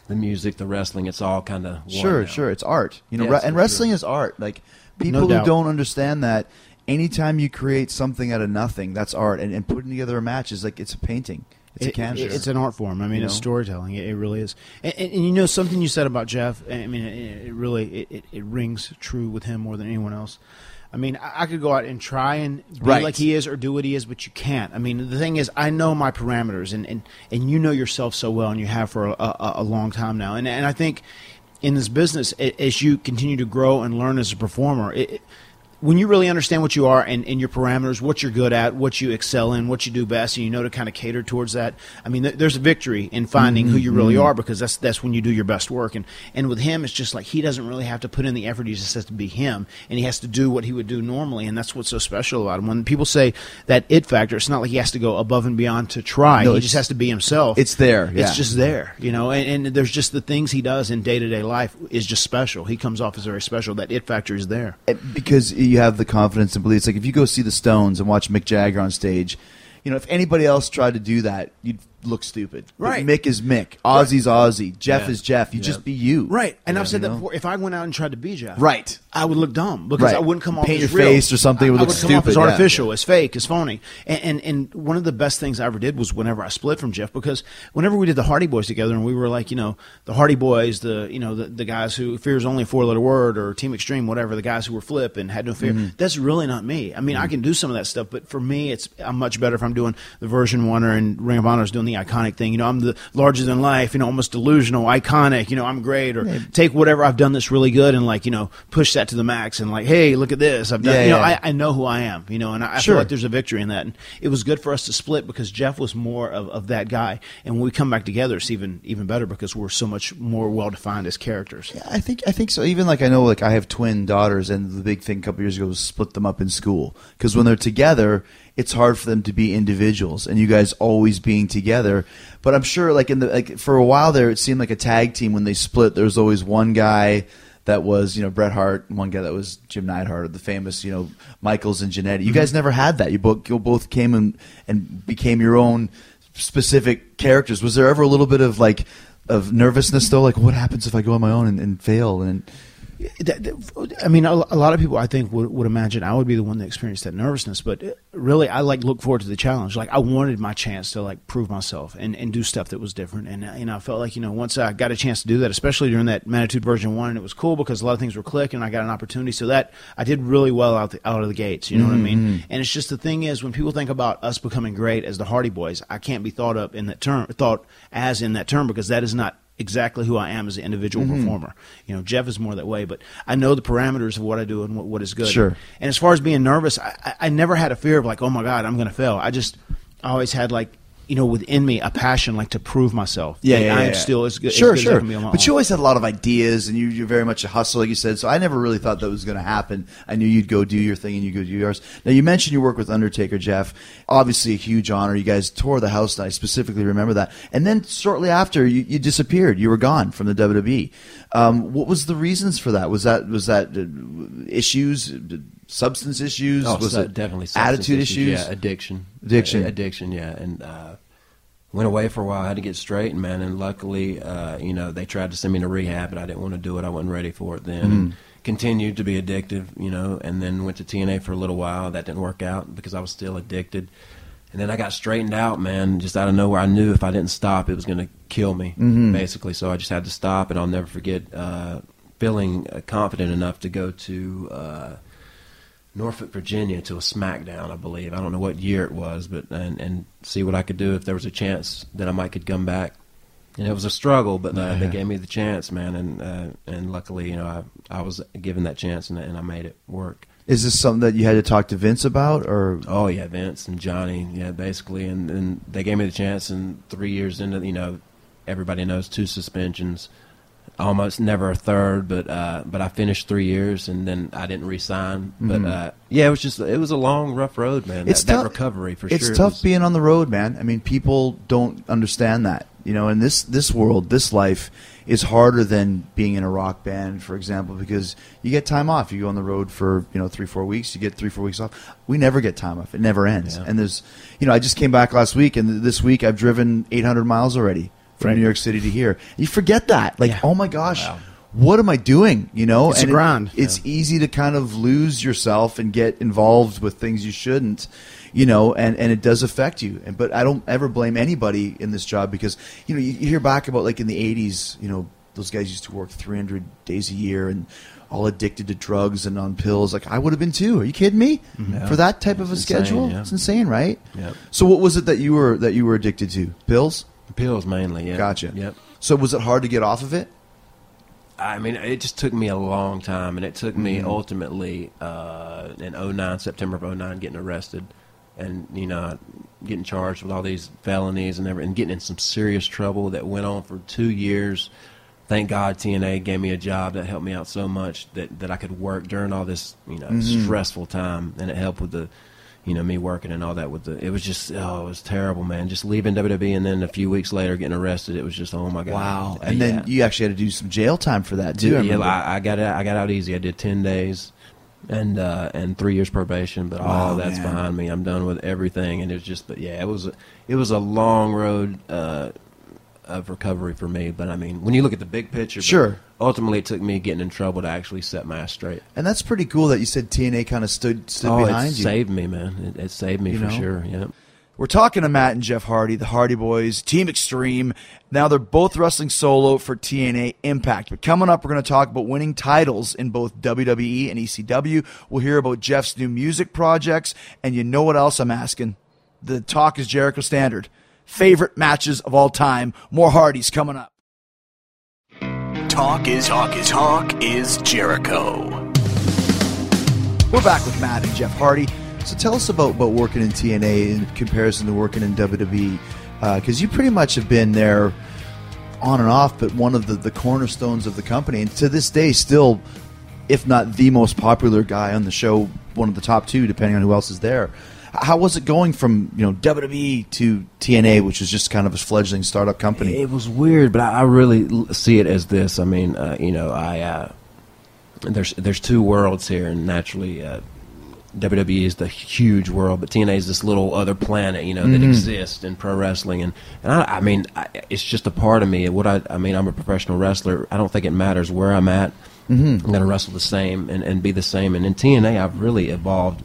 the music, the wrestling, it's all kind of Sure, sure. It's art. You know, Yes, re- and for wrestling sure. is art. Like people No who doubt. don't understand that, anytime you create something out of nothing, that's art. And, and putting together a match is like it's a painting. It's a It- canvas. It's an art form. I mean, You it's know? storytelling. It, it really is. And, and, and you know something you said about Jeff. I mean, it, it really it, it, it rings true with him more than anyone else. I mean, I, I could go out and try and be Right. like he is or do what he is, but you can't. I mean, the thing is, I know my parameters, and, and, and you know yourself so well, and you have for a, a, a long time now. And and I think in this business, a- as you continue to grow and learn as a performer, it, it- when you really understand what you are and, and your parameters, what you're good at, what you excel in, what you do best, and you know to kind of cater towards that, I mean, th- there's a victory in finding who you really Mhm. are, because that's that's when you do your best work. And and with him, it's just like he doesn't really have to put in the effort. He just has to be him, and he has to do what he would do normally, and that's what's so special about him. When people say that it factor, it's not like he has to go above and beyond to try. No, he it's- just has to be himself. it's there, yeah. It's just there, you know. And, and there's just the things he does in day to day life is just special. He comes off as very special. That it factor is there. Because you have the confidence and belief. It's like if you go see the Stones and watch Mick Jagger on stage, you know, if anybody else tried to do that, you'd look stupid. But Right. Mick is Mick. Ozzy's Ozzy. Jeff Yeah. is Jeff. You Yeah. just be you. Right. And Yeah. I've said You that know? before. If I went out and tried to be Jeff, Right. I would look dumb because Right. I wouldn't come off Paint as your real. face or something, it would I, look I would come off as stupid, yeah. artificial, as fake, as phony. And, and and one of the best things I ever did was whenever I split from Jeff, because whenever we did the Hardy Boys together, and we were like, you know, the Hardy Boys, the you know the, the guys who fear is only a four letter word, or Team Extreme, whatever, the guys who were flip and had no fear. Mhm. That's really not me. I mean, I can do some of that stuff, but for me, it's I'm much better if I'm doing the version one, or and Ring of Honor is doing the iconic thing. You know, I'm the larger than life, you know, almost delusional, iconic. You know, I'm great, or take whatever I've done that's really good and like you know push that to the max and like, hey, look at this. I've done. Yeah, you know, yeah. I, I know who I am. You know, and I, I Sure. feel like there's a victory in that. And it was good for us to split because Jeff was more of, of that guy. And when we come back together, it's even even better because we're so much more well defined as characters. I think I think so. Even like I know, like I have twin daughters, and the big thing a couple years ago was split them up in school because when they're together, it's hard for them to be individuals, and you guys always being together. But I'm sure, like in the like for a while there, it seemed like a tag team when they split. There was always one guy that was you know Bret Hart, and one guy that was Jim Neidhart, or the famous you know Michaels and Jannetty. You guys never had that. You both you both came and and became your own specific characters. Was there ever a little bit of like of nervousness though? Like what happens if I go on my own and, and fail? And That- that- I mean, a, a lot of people I think would, would imagine I would be the one that experienced that nervousness, but really, I like look forward to the challenge. Like I wanted my chance to like prove myself and, and do stuff that was different, and uh, you know, I felt like you know once I got a chance to do that, especially during that Magnitude version one, and it was cool because a lot of things were clicking, and I got an opportunity, so that I did really well out the, out of the gates. You know what I mean? Mhm. And it's just the thing is when people think about us becoming great as the Hardy Boys, I can't be thought of in that term, thought as in that term because that is not exactly who I am as an individual Mhm. performer. You know, Jeff is more that way, but I know the parameters of what I do and what, what is good. Sure. And as far as being nervous, I, I I never had a fear of like, oh my God, I'm going to fail. I just I always had like, you know, within me a passion like to prove myself. Yeah, Like, yeah, I yeah, am yeah. still as good. Sure, as good sure. As I can be on my But own. you always had a lot of ideas, and you, you're very much a hustler, like you said. So I never really thought that was going to happen. I knew you'd go do your thing and you go do yours. Now you mentioned you work with Undertaker, Jeff. Obviously, a huge honor. You guys tore the house down. I specifically remember that. And then shortly after, you, you disappeared. You were gone from the W W E. Um, what was the reasons for that? Was that was that uh, issues, uh, substance issues? Oh, was so- it definitely substance attitude issues? Yeah, addiction. Addiction. Uh, addiction. Yeah, and uh, went away for a while. I had to get straight, man. And luckily, uh, you know, they tried to send me to rehab, but I didn't want to do it. I wasn't ready for it then. Mm. And continued to be addictive, you know, and then went to T N A for a little while. That didn't work out because I was still addicted. And then I got straightened out, man, just out of nowhere. I knew if I didn't stop, it was going to kill me, Mhm. basically. So I just had to stop, and I'll never forget uh, feeling uh, confident enough to go to uh, Norfolk, Virginia, to a SmackDown, I believe. I don't know what year it was, but and, and see what I could do if there was a chance that I might could come back. And it was a struggle, but uh, they Yeah. gave me the chance, man, and uh, and luckily, you know, I I was given that chance, and, and I made it work. Is this something that you had to talk to Vince about, or? Oh yeah, Vince and Johnny, yeah, basically, and, and they gave me the chance. And three years into, you know, everybody knows two suspensions, almost never a third, but uh, but I finished three years, and then I didn't re-sign. But Mhm. uh, yeah, it was just it was a long, rough road, man. It's that, tough. that recovery for It's sure. It tough was- being on the road, man. I mean, people don't understand that. You know, in this this world, this life is harder than being in a rock band, for example, because you get time off. You go on the road for you know three, four weeks. You get three, four weeks off. We never get time off. It never ends. Yeah. And there's, you know, I just came back last week, and this week I've driven eight hundred miles already from Right. New York City to here. You forget that. Like, Yeah. oh my gosh, what am I doing? You know, It's a and it- grind. it's easy to kind of lose yourself and get involved with things you shouldn't. You know, and, and it does affect you. And but I don't ever blame anybody in this job because you know you, you hear back about like in the eighties, you know, those guys used to work three hundred days a year and all addicted to drugs and on pills. Like I would have been too. Are you kidding me? Yeah. For that type of a It's insane, schedule, yeah. it's insane, right? Yep. So what was it that you were that you were addicted to? Pills? Pills mainly, yeah. Gotcha. Yep. So was it hard to get off of it? I mean, it just took me a long time, and it took me Mhm. ultimately uh, in oh nine, September of oh nine, getting arrested, and you know, getting charged with all these felonies and everything, and getting in some serious trouble that went on for two years. Thank God T N A gave me a job that helped me out so much that, that I could work during all this, you know, Mhm. stressful time, and it helped with the, you know, me working and all that with the. It was just, oh, it was terrible, man. Just leaving W W E and then a few weeks later getting arrested. It was just, oh my God. Wow. Uh, And yeah. then you actually had to do some jail time for that too. I Yeah, remember. I, I got out. I got out easy. I did ten days, and uh, and three years probation. But Wow, all that's man. behind me. I'm done with everything. And it's just, but yeah, it was a, it was a long road uh, of recovery for me. But I mean, when you look at the big picture, but Sure. ultimately it took me getting in trouble to actually set my ass straight. And that's pretty cool that you said T N A kind of stood stood oh, behind it you. saved me, man. It, it saved me You for know? sure. Yeah. We're talking to Matt and Jeff Hardy, the Hardy Boys, Team Extreme. Now they're both wrestling solo for T N A Impact. But coming up, we're going to talk about winning titles in both W W E and E C W. We'll hear about Jeff's new music projects. And you know what else I'm asking? The Talk is Jericho Standard. Favorite matches of all time. More Hardys coming up. Talk is talk is talk is Jericho. We're back with Matt and Jeff Hardy. So tell us about, about working in T N A in comparison to working in W W E. Because you pretty much have been there on and off, but one of the, the cornerstones of the company. And to this day, still, if not the most popular guy on the show, one of the top two, depending on who else is there. How was it going from you know W W E to T N A, which is just kind of a fledgling startup company? It was weird, but I I really l- see it as this. I mean, uh, you know, I uh, there's there's two worlds here, and naturally, uh, W W E is the huge world, but T N A is this little other planet, you know, that Mhm. exists in pro wrestling, and and I, I mean, I, it's just a part of me. What I I mean, I'm a professional wrestler. I don't think it matters where I'm at. Mhm. I'm going to wrestle the same and, and be the same. And in T N A, I've really evolved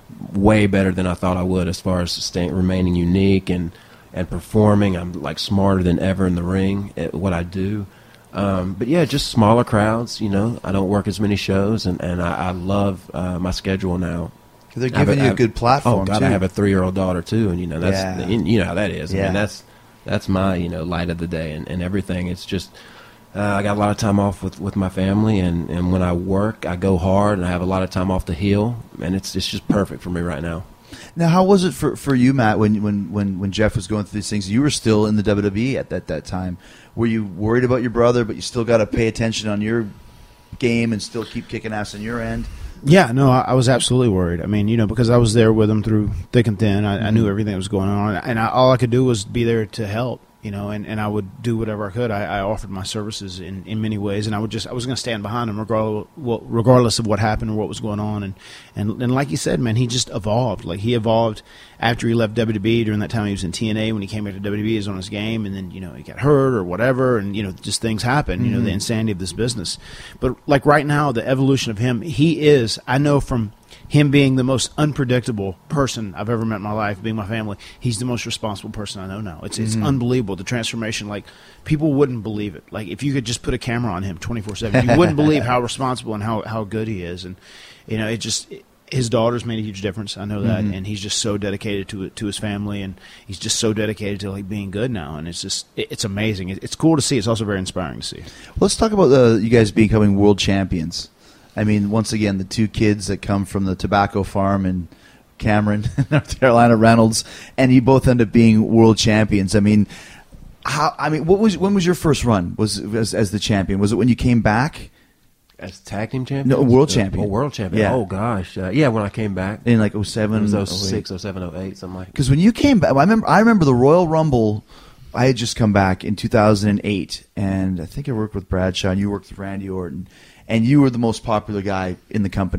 way better than I thought I would as far as staying, remaining unique and, and performing. I'm like smarter than ever in the ring at what I do. Um, but yeah, just smaller crowds, you know. I don't work as many shows, and, and I, I love uh, my schedule now. They're I have giving you a have- good platform, Oh God, too. I have a three-year-old daughter too, and you know that's Yeah. you you know how that is. I Yeah. mean, that's that's my you know light of the day and, and everything. It's just uh, I got a lot of time off with, with my family, and, and when I work, I go hard, and I have a lot of time off to heal, and it's it's just perfect for me right now. Now, how was it for, for you, Matt, when, when, when, when Jeff was going through these things? You were still in the W W E at that, that time. Were you worried about your brother, but you still got to pay attention on your game and still keep kicking ass on your end? Yeah, no, I, I was absolutely worried. I mean, you know, because I was there with him through thick and thin. I, I knew everything that was going on, and I, all I could do was be there to help. You know, and, and I would do whatever I could. I, I offered my services in, in many ways, and I would just I was going to stand behind him regardless well, regardless of what happened or what was going on. And, and and like you said, man, he just evolved. Like he evolved after he left W W E. During that time, he was in T N A. When he came back to W W E, he was on his game, and then you know he got hurt or whatever, and you know just things happen. You know the Mhm. insanity of this business. But like right now, the evolution of him, he is. I know from him being the most unpredictable person I've ever met in my life, being my family, he's the most responsible person I know now. It's it's Mhm. unbelievable, the transformation. Like, people wouldn't believe it. Like, if you could just put a camera on him twenty-four seven, you wouldn't believe how responsible and how, how good he is. And, you know, it just it, his daughter's made a huge difference. I know that. Mhm. And he's just so dedicated to to his family, and he's just so dedicated to, like, being good now. And it's just, it, it's amazing. It, it's cool to see. It's also very inspiring to see. Let's talk about uh, you guys becoming world champions. I mean, once again, the two kids that come from the tobacco farm in Cameron, North Carolina, Reynolds, and you both end up being world champions. I mean, how? I mean, what was when was your first run? Was as, as the champion? Was it when you came back? As tag team champion? No, world Uh, champion. Oh, world champion. Yeah. Oh, gosh. Uh, yeah, when I came back. In like oh seven, It was oh oh eight. six, oh seven, oh eight, something like that. Because when you came back, I remember, I remember the Royal Rumble. I had just come back in two thousand eight, and I think I worked with Bradshaw, and you worked with Randy Orton, and you were the most popular guy in the company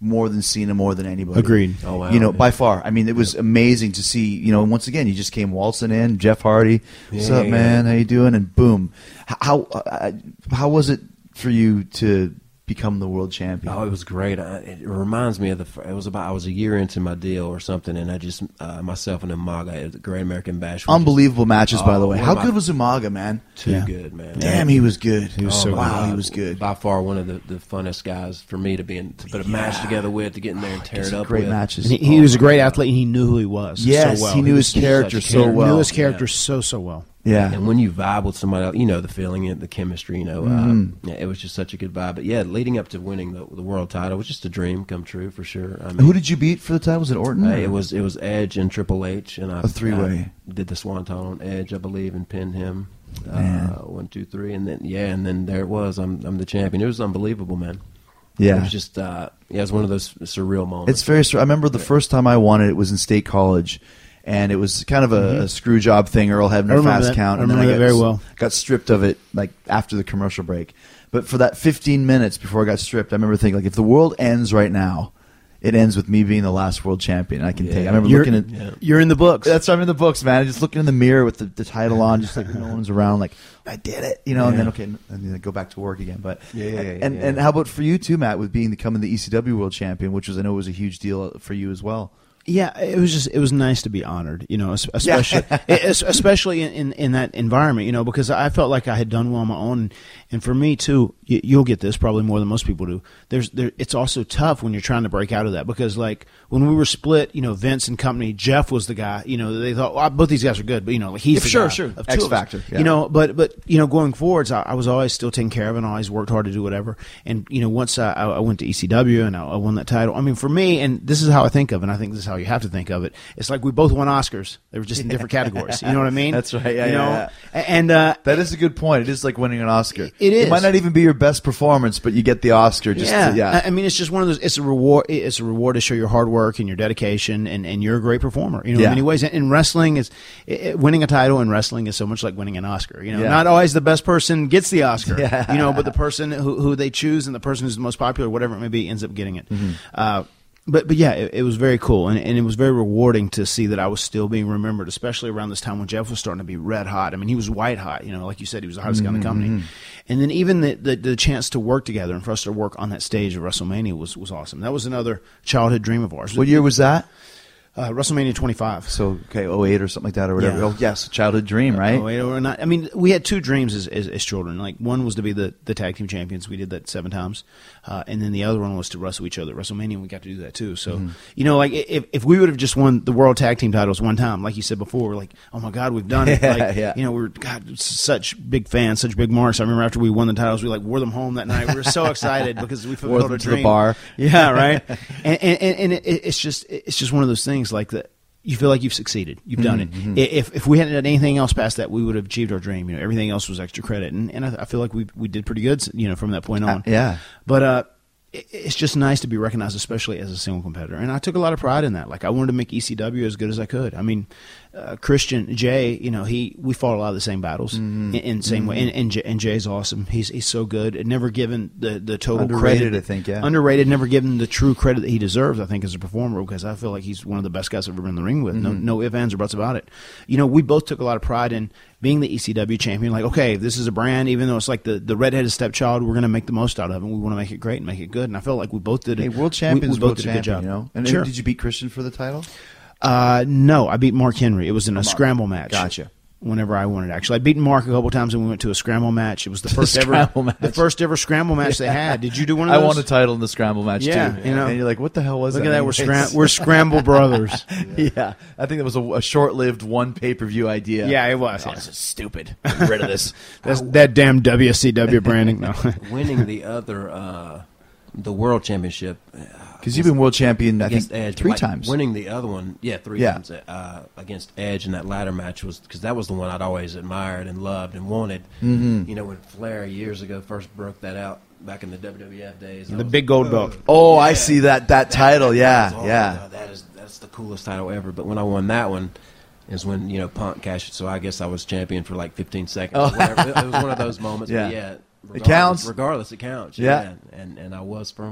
more than Cena, more than anybody. Agreed. Oh, wow, You know, yeah. by far. I mean, it was amazing to see. You know, and once again, you just came waltzing in, Jeff Hardy. What's Yeah, up, yeah. man? How you doing? And boom. H- How uh, how was it for you to become the world champion? Oh, it was great. I, it reminds me of the. It was about I was a year into my deal or something, and I just uh, myself and Umaga at the Great American Bash. we Unbelievable matches, by Oh, the way. one How of my- good was Umaga, man? Too Yeah. good, man. Damn, he was good. He was so good. wow, my he God. was good. By far one of the, the funnest guys for me to be in to put a match together with, to get in there and tear Just it up great with. matches. And he, he Oh, was a my great God. athlete, and he knew who he was. Yes, so well. he knew was his character such a so character. well. Knew his character Yeah. so so well. Yeah. And when you vibe with somebody else, you know, the feeling, the chemistry, you know, Mhm. uh, yeah, it was just such a good vibe. But yeah, leading up to winning the, the world title was just a dream come true for sure. I mean, Who did you beat for the title? Was it Orton? Uh, or- it was it was Edge and Triple H, and I A three-way. I did the Swanton on Edge, I believe, and pinned him. Man. Uh, one, two, three, and then yeah, and then there it was. I'm I'm the champion. It was unbelievable, man. Yeah. it was just uh, yeah, it was one of those surreal moments. It's very. I remember the first time I won it. It was in State College, and it was kind of a, Mhm. a screw job thing. Earl I Hebner remember fast that. count, I and then remember I that got, very well. got stripped of it like after the commercial break. But for that fifteen minutes before I got stripped, I remember thinking like, if the world ends right now, it ends with me being the last world champion. I can take. I remember You're- looking at. You're in the books. That's why I'm in the books, man. Just looking in the mirror with the, the title on, just like no one's around, like I did it, you know. And then Yeah. okay, and then I go back to work again. But Yeah, yeah, and yeah. and how about for you too, Matt, with being becoming the E C W world champion, which was I know was a huge deal for you as well. Yeah, it was just it was nice to be honored, you know, es- especially es- especially in, in, in that environment, you know, because I felt like I had done well on my own, and for me too, you, you'll get this probably more than most people do. There's there, it's also tough when you're trying to break out of that because like when we were split, you know, Vince and company, Jeff was the guy, you know, they thought well, both these guys are good, but you know, like he's Yeah, the sure, guy sure. of two X of us. factor, yeah. you know, but but you know, going forwards, I, I was always still taking care of it, and I always worked hard to do whatever, and you know, once I, I went to E C W and I, I won that title, I mean, for me, and this is how I think of it, and I think this is how you have to think of it. It's like we both won Oscars. They were just in different categories. You know what I mean? That's right. Yeah, you yeah, know? yeah. And uh, That is a good point. It is like winning an Oscar. It is. It might not even be your best performance, but you get the Oscar. Just yeah, to, yeah. I I mean, it's just one of those. It's a reward. It's a reward to show your hard work and your dedication, and, and you're a great performer. You know, Yeah. in many ways. In wrestling, is it, winning a title in wrestling is so much like winning an Oscar. You know, Yeah. not always the best person gets the Oscar. Yeah. You know, but the person who, who they choose and the person who's the most popular, whatever it may be, ends up getting it. Mm-hmm. Uh, But but yeah, it, it was very cool, and, and it was very rewarding to see that I was still being remembered, especially around this time when Jeff was starting to be red hot. I mean, he was white hot, you know, like you said, he was the hottest guy in the company. Mm-hmm. And then even the, the the chance to work together and for us to work on that stage of WrestleMania was was awesome. That was another childhood dream of ours. What year was that? Uh, WrestleMania twenty-five. So okay, oh eight or something like that, or whatever. Yeah. Oh yes, childhood dream, right? Oh, wait, or not. I mean, we had two dreams as, as, as children. Like one was to be the, the tag team champions. We did that seven times, uh, and then the other one was to wrestle each other at WrestleMania. And we got to do that too. So Mm-hmm. you know, like if if we would have just won the world tag team titles one time, like you said before, we're like, oh my god, we've done it. Yeah, Like, yeah. you know, we're God such big fans, such big marks. I remember after we won the titles, we like wore them home that night. We were so excited because we Wore fulfilled them a to the dream. bar. Yeah, right. and and, and, and it, it's just it's just one of those things like that. You feel like you've succeeded. You've done Mm-hmm. it. If if we hadn't done anything else past that, we would have achieved our dream. You know, everything else was extra credit, and and I, I feel like we we did pretty good. You know, from that point on. Uh, yeah. But uh, it, it's just nice to be recognized, especially as a single competitor, and I took a lot of pride in that. Like I wanted to make E C W as good as I could. I mean, uh, Christian Jay, you know, he we fought a lot of the same battles Mm-hmm. in, in the same way, and and, Jay, and Jay's awesome. He's he's so good. And never given the the total Underrated, credit. I think, yeah. Underrated. Never given the true credit that he deserves. I think as a performer, because I feel like he's one of the best guys I've ever been in the ring with. No Mm-hmm. no ifs, ands, or buts about it. You know, we both took a lot of pride in being the E C W champion. Like, okay, this is a brand, even though it's like the, the redheaded stepchild, we're going to make the most out of it. We want to make it great and make it good. And I felt like we both did it. Hey, world we- champions, we, both world did champion, a good job. you know. And sure. did you beat Christian for the title? Uh, no, I beat Mark Henry. It was in a scramble match. Gotcha. Whenever I won it, actually, I'd beaten Mark a couple times, and we went to a scramble match. It was the first ever, scramble match. the first ever scramble match they had. Did you do one of I those? won a title in the scramble match Yeah, too. you know. And you're like, what the hell was Look that? at that, we're anyways? scram- we're scramble brothers. yeah, I think that was a, a short-lived one pay-per-view idea. Yeah, it was. Oh, Yeah. this is stupid. Get rid of this. That's that damn W C W branding. No. winning the other uh, the world championship. Because you've been world champion, I against think, Edge, three like, times. Winning the other one, yeah, three Yeah. times uh, against Edge in that ladder match was because that was the one I'd always admired and loved and wanted. Mhm. You know, when Flair years ago first broke that out back in the W W F days, I The was big like, gold "Ugh." belt. Oh, I see that that title. Yeah, Oh, yeah. no, that is that's the coolest title ever. But when I won that one, is when you know Punk cashed it. So I guess I was champion for like fifteen seconds. Oh. Or whatever. It was one of those moments. Yeah. But yeah, It counts. Regardless, it counts. Yeah. Yeah, and and I was for a moment.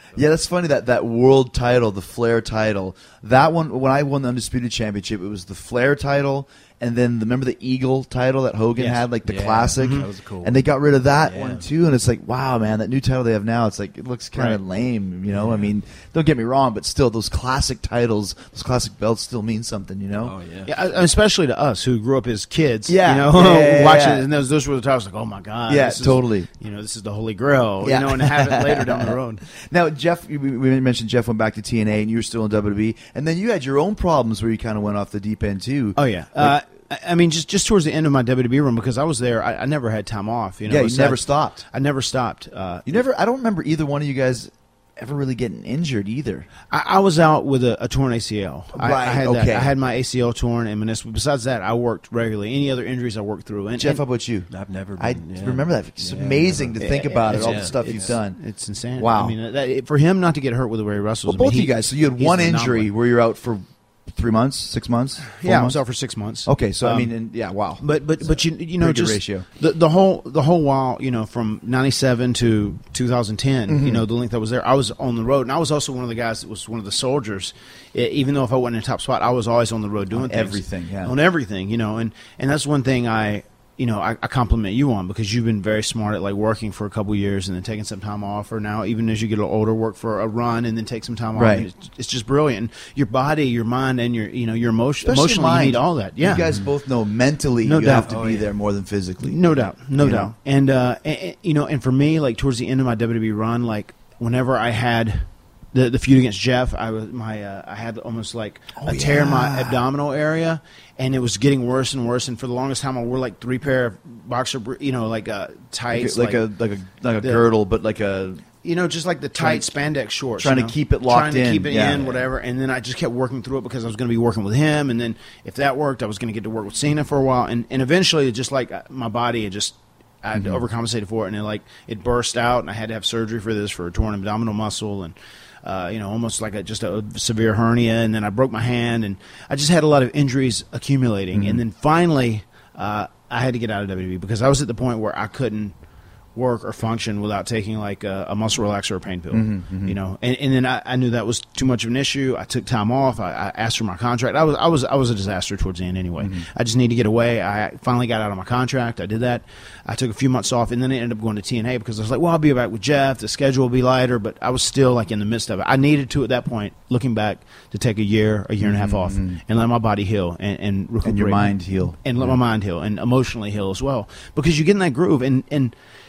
Yeah, that's funny that that world title, the Flair title, that one when I won the Undisputed Championship, it was the Flair title. And then the, remember the Eagle title that Hogan Yes. had, like the Yeah, classic, that was cool. and they got rid of that Yeah. one too. And it's like, wow, man, that new title they have now, it's like it looks kind of Right. lame, you know. I mean, don't get me wrong, but still, those classic titles, those classic belts, still mean something, you know. Oh yeah. Yeah, uh, especially to us who grew up as kids. Yeah. you know, Yeah, yeah, yeah, watching yeah. it, and those those were the times like, oh my god, Yeah, this is, totally. You know, this is the Holy Grail. Yeah. You know, and have it later down the road. Now, Jeff, we we mentioned Jeff went back to T N A, and you were still in W W E, and then you had your own problems where you kind of went off the deep end too. Oh yeah. Like- uh, I- I mean, just just towards the end of my W W E run, because I was there, I, I never had time off. You know, Yeah, you so never I- stopped. I never stopped. Uh, You never. I don't remember either one of you guys ever really getting injured either. I, I was out with a, a torn A C L. I, Right, I had okay. that. I had my A C L torn and meniscus. Besides that, I worked regularly. Any other injuries I worked through. And, Jeff, and how about you? I've never. I Been, yeah. remember that. It's Yeah, amazing never. to think about it, it's- all the yeah, stuff you've it's- done. It's insane. Wow. I mean, that, it, for him not to get hurt with the way he wrestles. Well, I mean, both of he- you guys. So you had he's one the injury anomaly. where you're out for three months, six months. Four Yeah, I months? was out for six months. Okay, so I Um, mean, and, yeah, wow. But but but you you know Pretty good just ratio. the the whole the whole while, you know, from ninety-seven to two thousand ten, Mm-hmm. you know, the length I was there, I was on the road, and I was also one of the guys that was one of the soldiers. E- even though if I wasn't in a top spot, I was always on the road doing On things. everything, yeah. on everything, you know, and and that's one thing I. You know, I, I compliment you on, because you've been very smart at like working for a couple years and then taking some time off, or now even as you get a little older, work for a run and then take some time off. Right. It's, it's just brilliant. Your body, your mind, and your you know your emotion, Especially emotionally, mind. you need all that. Yeah, You guys both know mentally No you doubt. have to Oh, be yeah. there more than physically. No doubt, no You doubt. know? And, uh, and, and, you know, and for me, like towards the end of my W W E run, like whenever I had the the feud against Jeff, I was my uh, I had almost like Oh, a tear in my yeah. abdominal area, and it was getting worse and worse. And for the longest time, I wore like three pair of boxer, br- you know, like uh, Like, tights, a, like a like a like a the- girdle, but like a you know, just like the Trying- tight spandex shorts. trying you to know? keep it locked trying to in, keep it yeah. in, whatever. And then I just kept working through it because I was going to be working with him. And then if that worked, I was going to get to work with Cena for a while. And and eventually, it just like uh, my body had just I had Mm-hmm. overcompensated for it, and it like it burst out, and I had to have surgery for this for a torn abdominal muscle and. Uh, you know, almost like a, just a severe hernia, and then I broke my hand, and I just had a lot of injuries accumulating, Mm-hmm. and then finally, uh, I had to get out of W W E because I was at the point where I couldn't work or function without taking like a, a muscle relaxer or a pain pill, Mm-hmm, you know. And, and then I, I knew that was too much of an issue. I took time off. I, I asked for my contract. I was I was I was a disaster towards the end anyway. Mm-hmm. I just needed to get away. I finally got out of my contract. I did that. I took a few months off, and then I ended up going to T N A because I was like, well, I'll be back with Jeff. The schedule will be lighter, but I was still like in the midst of it. I needed to at that point, looking back, to take a year, a year and a half off, and let my body heal and and recuperate Mm-hmm. and your mind heal. and let my mind heal and emotionally heal as well, because you get in that groove and and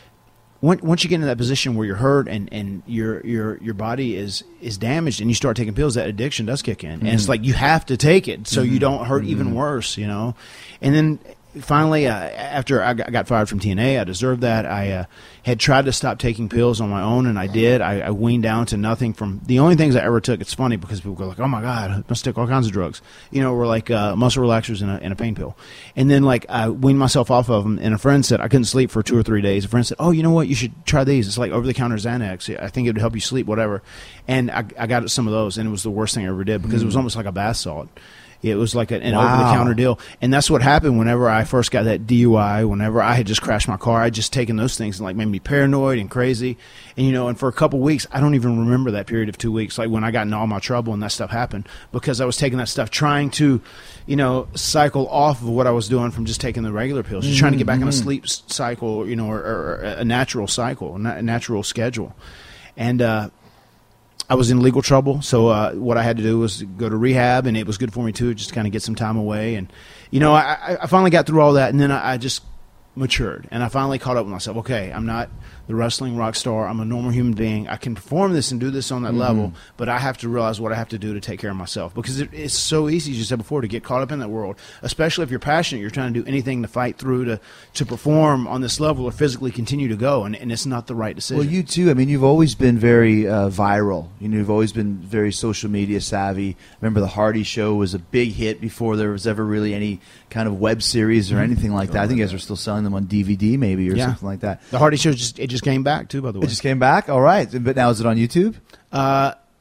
once once you get in that position where you're hurt and, and your your your body is is damaged and you start taking pills, that addiction does kick in, and it's like you have to take it so you don't hurt even worse, you know. And then finally, uh, after I got, I got fired from T N A, I deserved that. I uh, had tried to stop taking pills on my own, and I did. I, I weaned down to nothing from the only things I ever took. It's funny because people go like, "Oh my God, I must take all kinds of drugs," you know, were like uh, muscle relaxers and a, and a pain pill. And then like I weaned myself off of them, and a friend said I couldn't sleep for two or three days. A friend said, "Oh, you know what? You should try these. It's like over the counter Xanax. I think it would help you sleep, whatever." And I, I got some of those, and it was the worst thing I ever did because it was almost like a bath salt. It was like an, an Wow. over-the-counter deal, and that's what happened whenever I first got that D U I. Whenever I had just crashed my car, I'd just taken those things and like made me paranoid and crazy, and you know. And for a couple weeks, I don't even remember that period of two weeks, like when I got in all my trouble and that stuff happened, because I was taking that stuff, trying to, you know, cycle off of what I was doing from just taking the regular pills, just trying to get back in a sleep s- cycle, you know, or, or a natural cycle, a na- a natural schedule, and. uh I was in legal trouble, so uh, what I had to do was go to rehab, and it was good for me too, just to kind of get some time away. And you know, I, I finally got through all that, and then I, I just matured, and I finally caught up with myself. Okay, I'm not the wrestling rock star. I'm a normal human being. I can perform this and do this on that level, but I have to realize what I have to do to take care of myself, because it, it's so easy, as you said before, to get caught up in that world, especially if you're passionate. You're trying to do anything to fight through to to perform on this level or physically continue to go, and, and it's not the right decision. Well, you too. I mean, you've always been very uh, viral. You know, you've always been very social media savvy. Remember, the Hardy Show was a big hit before there was ever really any kind of web series or anything like that. I think you guys were still selling them on D V D, maybe, or Yeah. something like that. The Hardy Show just it just came back too, by the way. It just came back. All right, but now is it on YouTube? Uh,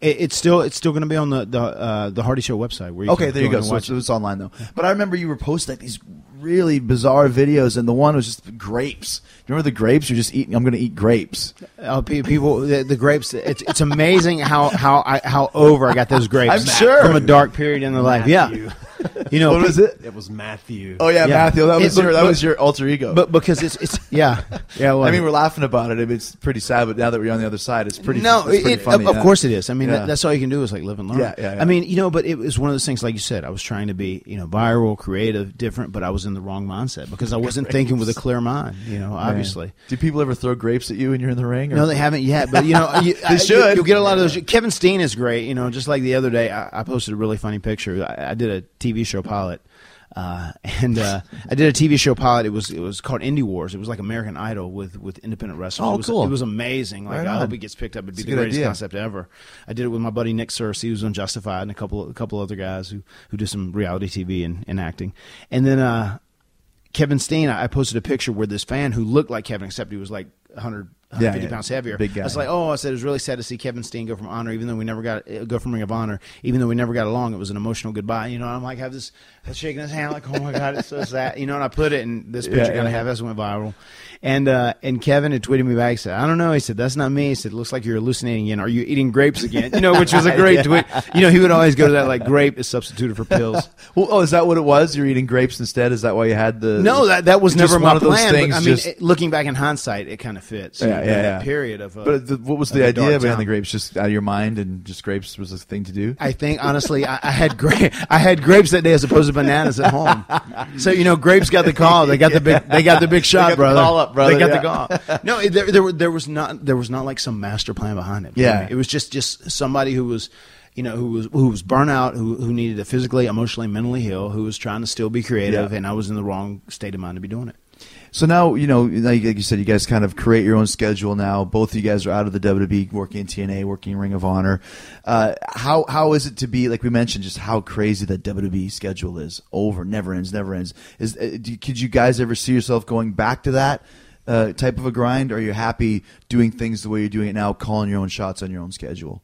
It, it's still it's still going to be on the the uh, the Hardy Show website. Where you okay, can there you go. and So watch it's, it's online though. But I remember you were posting like these really bizarre videos, and the one was just grapes. Do you remember the grapes? You're just eating. I'm going to eat grapes. Uh, pe- people, the, the grapes. It's it's amazing how how I, how over I got those grapes. I'm sure from a dark period in their life. Yeah, you know what was it? It was Matthew. Oh yeah, Yeah. Matthew. That was It- your that but- was your alter ego. But because it's it's yeah yeah. Well, I mean, we're laughing about it. I mean, it's pretty sad, but now that we're on the other side, it's pretty. No, it's pretty it, funny. of, of yeah. course it is. I mean, Yeah. that, that's all you can do is like live and learn. Yeah, yeah, yeah. I mean, you know, but it was one of those things, like you said, I was trying to be, you know, viral, creative, different, but I was in the wrong mindset because I wasn't thinking with a clear mind. You know, obviously. Man. Do people ever throw grapes at you when you're in the ring? Or? No, they haven't yet, but you know, you, They I, should. You, you'll get a lot of those. Kevin Steen is great. You know, just like the other day, I, I posted a really funny picture. I, I did a T V show pilot. Uh, and uh, I did a T V show pilot. It was it was called Indie Wars. It was like American Idol with, with independent wrestlers. Oh, it was, cool. It was amazing. Like Right I on. hope it gets picked up. It'd be It's a the good greatest idea. concept ever. I did it with my buddy Nick Cersei, who's on Justified, and a couple a couple other guys who who do some reality T V and, and acting. And then uh, Kevin Steen, I I posted a picture where this fan who looked like Kevin, except he was like one hundred, one hundred fifty Yeah, yeah. pounds heavier. Big guy. I was like, oh, I said it was really sad to see Kevin Steen go from Honor, even though we never got uh, go from Ring of Honor, even though we never got along. It was an emotional goodbye. You know, and I'm like, have this I was shaking his hand, like, oh my god, it's so sad. You know, and I put it, and this picture Yeah, kind of yeah. half us went viral. And uh, and Kevin had tweeted me back. He said, I don't know. He said, that's not me. He said, it looks like you're hallucinating again. Are you eating grapes again? You know, which was a great Yeah. tweet. You know, he would always go to that like grape is substituted for pills. Well, oh, is that what it was? You're eating grapes instead? Is that why you had the? No, that that was just never one my of those plan. things, But, I mean, just- it, looking back in hindsight, it kind of fits. Yeah, you know, yeah, that yeah. Period of. Uh, But the, what was of the a idea dark behind time. the grapes? Just out of your mind, and just grapes was a thing to do. I think honestly, I, I had gra- I had grapes that day as opposed to bananas at home. So you know, grapes got the call. They got the big. They got the big shot, got the brother. call up, brother, They got yeah. the call. No, it- there, there, were- there was not. There was not like some master plan behind it. Yeah. it was just just somebody who was, you know, who was who was burnt out, who who needed to physically, emotionally, mentally heal, who was trying to still be creative, Yeah. and I was in the wrong state of mind to be doing it. So now, you know, like you said, you guys kind of create your own schedule now. Both of you guys are out of the W W E, working in T N A, working in Ring of Honor. Uh, how how is it to be, like we mentioned, just how crazy that W W E schedule is? Over, never ends, never ends. Is uh, do, could you guys ever see yourself going back to that uh, type of a grind? Or are you happy doing things the way you're doing it now, calling your own shots on your own schedule?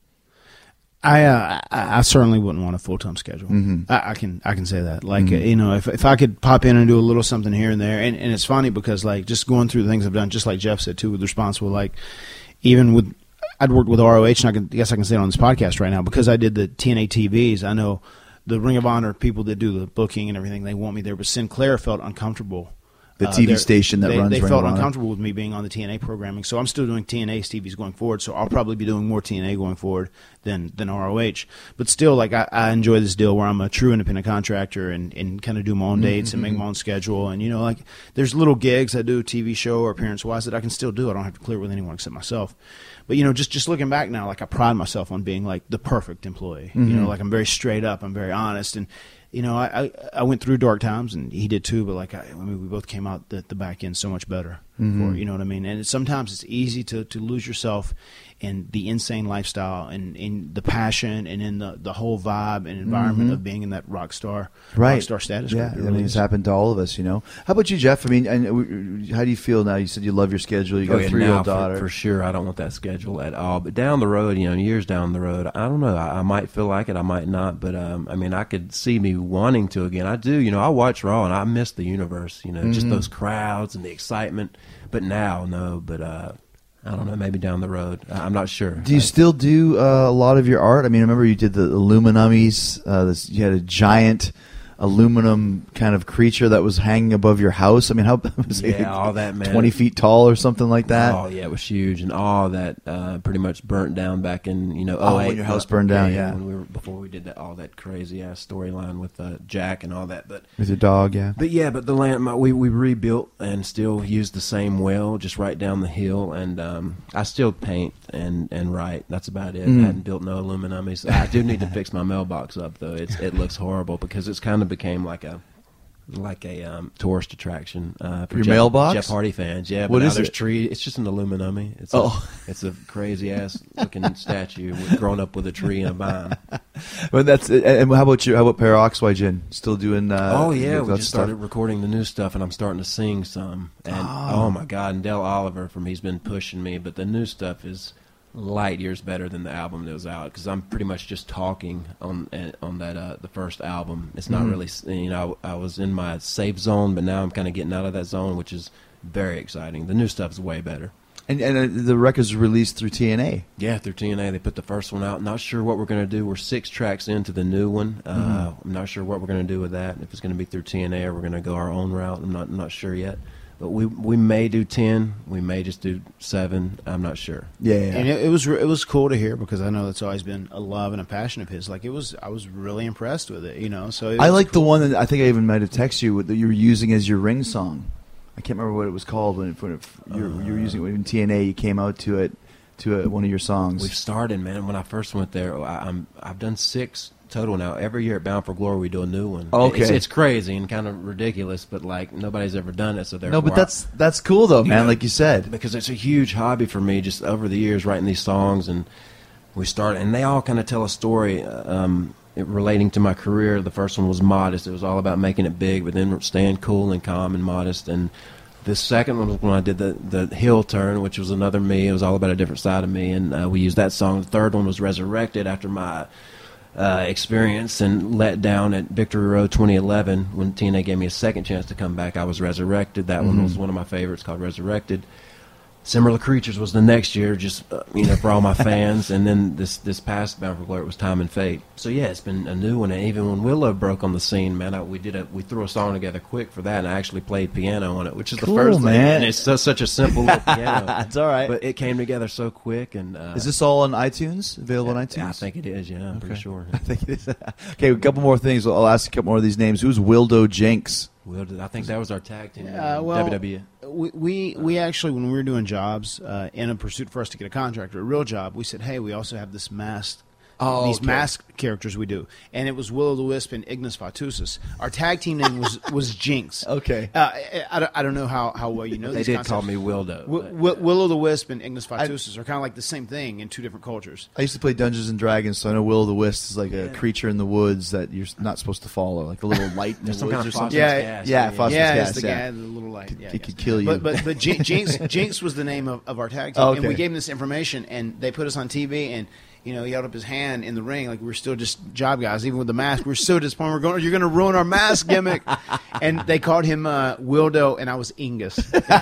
I, uh, I I certainly wouldn't want a full time schedule. Mm-hmm. I, I can I can say that. Like uh, you know, if if I could pop in and do a little something here and there, and, and it's funny because like just going through the things I've done, just like Jeff said too, with Responsible, like even with I'd worked with R O H, and I, can, I guess I can say it on this podcast right now because I did the T N A T Vs. I know the Ring of Honor people that do the booking and everything, they want me there, but Sinclair felt uncomfortable. The T V they're- station that they, runs They Ring felt of Honor. uncomfortable with me being on the T N A programming, so I'm still doing T N A T Vs going forward. So I'll probably be doing more T N A going forward than than R O H. But still, like I, I enjoy this deal where I'm a true independent contractor and, and kind of do my own dates and make my own schedule. And you know, like there's little gigs I do, a T V show or appearance wise, that I can still do. I don't have to clear it with anyone except myself. But you know, just just looking back now, like I pride myself on being like the perfect employee. You know, like I'm very straight up, I'm very honest, and you know, I, I, I went through dark times, and he did too. But like, I, I mean, we both came out the, the back end so much better. For, you know what I mean? And it's, sometimes it's easy to, to lose yourself in the insane lifestyle and in the passion and in the, the whole vibe and environment of being in that rock star, Right. rock star status. Yeah, group. It I really mean, it's is. happened to all of us, you know. How about you, Jeff? I mean, and how do you feel now? You said you love your schedule. You got Oh, a yeah, three-year-old now, daughter. For, for sure, I don't want that schedule at all. But down the road, you know, years down the road, I don't know. I, I might feel like it, I might not. But um, I mean, I could see me wanting to again. I do. You know, I watch Raw and I miss the universe. You know, just Mm-hmm. those crowds and the excitement. But now, no. But uh, I don't know. Maybe down the road, I- I'm not sure. Do you I- still do uh, a lot of your art? I mean, I remember you did the Illuminummies. Uh, this, you had a giant aluminum kind of creature that was hanging above your house. I mean, how was it? Yeah, all that, man. twenty feet tall or something like that. Oh yeah, it was huge, and all that uh, pretty much burnt down back in you know Oh, oh when your house burned down, yeah. when we were before we did that all that crazy ass storyline with uh, Jack and all that, but With your dog, yeah. but yeah, but the land my, we we rebuilt and still use the same well just right down the hill, and um, I still paint and and write. That's about it. Mm. I hadn't built no aluminummies. I do need to fix my mailbox up though. It's it looks horrible because it's kind of became like a. Like a um, tourist attraction uh, for Your Jeff, mailbox? Jeff Hardy fans. Yeah, but What now is there's it? tree. It's just an aluminum. It's Oh. a, it's a crazy ass looking statue with, grown up with a tree and a vine. But that's and and how about you? How about Peroxygen? Still doing? Uh, oh yeah, we that just stuff? started recording the new stuff, and I'm starting to sing some. And oh, my god, and Del Oliver from he's been pushing me, but the new stuff is light years better than the album that was out because I'm pretty much just talking on on that uh, the first album. It's not Mhm. really, you know, I, I was in my safe zone, but now I'm kind of getting out of that zone, which is very exciting. The new stuff's way better. And, and uh, the record's released through T N A. Yeah, through T N A, they put the first one out. Not sure what we're going to do. We're six tracks into the new one. Uh, Mhm. I'm not sure what we're going to do with that. If it's going to be through T N A or we're going to go our own route, I'm not I'm not sure yet. But we we may do ten. We may just do seven. I'm not sure. Yeah, yeah. And it, it was it was cool to hear because I know that's always been a love and a passion of his. Like it was, I was really impressed with it. You know, so it I was like the one that I think I even might have texted you with, that you were using as your ring song. I can't remember what it was called when, it, when it, you, were, you were using it in T N A. You came out to it to a, one of your songs. We've started, man. When I first went there, I, I'm I've done six total now. Every year at Bound for Glory, we do a new one. Okay. It's, it's crazy and kind of ridiculous, but like nobody's ever done it. So therefore, No, but that's that's cool though, You man. know, Like you said, because it's a huge hobby for me. Just over the years, writing these songs, and we started, and they all kind of tell a story um, it, relating to my career. The first one was Modest. It was all about making it big, but then staying cool and calm and modest. And the second one was when I did the the Hill Turn, which was another me. It was all about a different side of me, and uh, we used that song. The third one was Resurrected after my uh, experience and let down at Victory Road twenty eleven when T N A gave me a second chance to come back. I was resurrected. That one Mhm. was one of my favorites, called Resurrected. Similar Creatures was the next year, just uh, you know, for all my fans, and then this this past Bound for Glory was Time and Fate. So yeah, it's been a new one. And even when Willow broke on the scene, man, I, we did a we threw a song together quick for that, and I actually played piano on it, which is Cool, the first thing. man. And it's so, such a simple little piano. It's all right. but it came together so quick. And uh, is this all on iTunes? Available on iTunes? I think it is. Yeah, I'm pretty sure. I think it is. Okay, a couple more things. I'll ask a couple more of these names. Who's Wildo Jinx? Well, I think that was our tag team. Uh, in well, W W E. We, we we actually, when we were doing jobs uh, in a pursuit for us to get a contract or a real job, we said, hey, we also have this masked, Oh, these okay. masked characters we do, and it was Will o' the Wisp and Ignis Fatusis. Our tag team name was was Jinx. Okay, uh, I, I, don't, I don't know how, how well you know. They these did concepts. call me Wildo. Wi- Wi- Will o' the Wisp and Ignis Fatusis are kind of like the same thing in two different cultures. I used to play Dungeons and Dragons, so I know Will o' the Wisp is like a creature in the woods that you're not supposed to follow, like a little light in the There's some woods kind or of something. phosphorus Yeah, gas. yeah, Yeah, phosphorus yeah, gas. it's the yeah. guy, the little light. Yeah, It yes. could kill you. But but, but Jin- Jinx Jinx was the name of, of our tag team, Oh, and we okay. gave him this information, and they put us on T V, and you know he held up his hand in the ring like we were still just job guys, even with the mask. We were so disappointed. We're going, you're going to ruin our mask gimmick, and they called him uh, Wildo, and I was Ingus,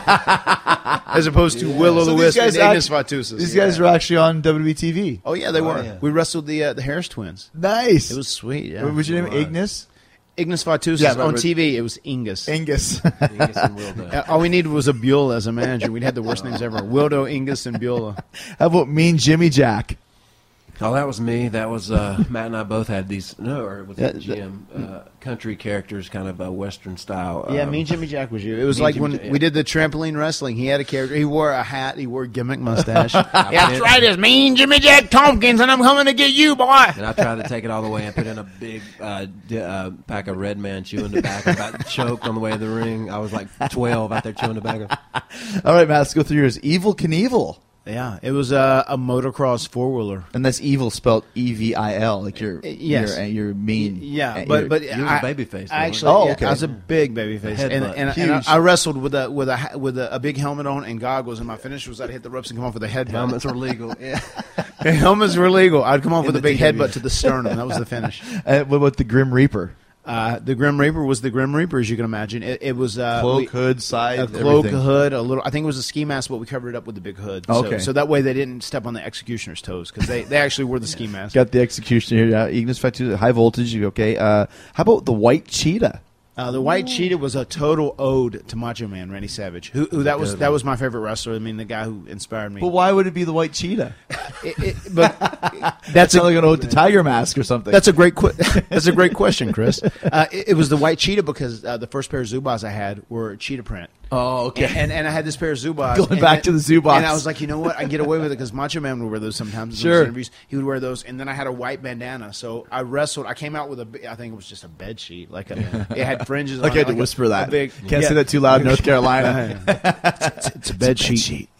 as opposed to Will o' the So these Wisp and guys Ignis act- Fatusis. These Yeah. guys were actually on W W E T V. Oh yeah, they Oh, were. yeah. We wrestled the uh, the Harris twins. Nice. It was sweet. Yeah. What was your name? It was. Ignis? Ignis Fatusis. Yeah, but- on but- T V, it was Ingus. Ingus. Ingus and Wildo. Uh, All we needed was a Beulah as a manager. We'd had the worst names ever. Wildo, Ingus, and Beulah. How about Mean Jimmy Jack? Oh, that was me. That was uh, Matt and I both had these. No, or was Yeah, it Jim? Uh, country characters, kind of a Western style. Yeah, um, me and Jimmy Jack was you. It was Me and like Jimmy when Jack, yeah. we did the trampoline wrestling. He had a character. He wore a hat. He wore a gimmick mustache. yeah, did. that's right. It's me and Jimmy Jack Tompkins, and I'm coming to get you, boy. And I tried to take it all the way and put in a big uh, di- uh, pack of Red Man chewing tobacco. About choked on the way to the ring. I was like twelve out there chewing tobacco. All right, Matt, let's go through yours. Evil Knievel. Yeah, it was uh, a motocross four wheeler. And that's evil spelled E V I L, like you're, Yes. you're, you're mean. Yeah, Uh, but you're- but you was a I, babyface, though, I weren't actually, you? Oh, yeah, okay. I was a big babyface, A and, headbutt. and, and I, Huge. I wrestled with a with a ha- with a, a big helmet on and goggles, and my finish was I'd hit the ropes and come off with a headbutt. Helmets were legal. Yeah. Helmets were legal. I'd come off In with a the big T V. headbutt to the sternum. That was the finish. Uh, what about the Grim Reaper? Uh, the Grim Reaper was the Grim Reaper, as you can imagine. It, it was uh, Cloak, we- hood, side, a cloak, everything. a hood, a little. I think it was a ski mask, but we covered it up with the big hood. Okay. So, so that way they didn't step on the executioner's toes because they, they actually wore the ski mask. Got the executioner here. Uh, Ignis Fatusis, high voltage. Okay. Uh, how about the White Cheetah? Uh, the White Cheetah was a total ode to Macho Man Randy Savage, who, who that was that was my favorite wrestler. I mean, the guy who inspired me. But why would it be the White Cheetah? It- it- but That's that's not a, like an ode to Tiger Mask or something. that's a great que- that's a great question, Chris. Uh, it, it was the White Cheetah because uh, the first pair of Zubaz I had were cheetah print. Oh, okay. And, and and I had this pair of Zubaz. Going and- back to the Zubaz. And I was like, you know what? I can get away with it because Macho Man would wear those sometimes. in Sure. those interviews. He would wear those. And then I had a white bandana. So I wrestled. I came out with a, bi- I think it was just a bed sheet. Like a, it had fringes Like on I it. had to a- whisper a that. big- Can't yeah. say that too loud in North Carolina. it's, it's a bed sheet.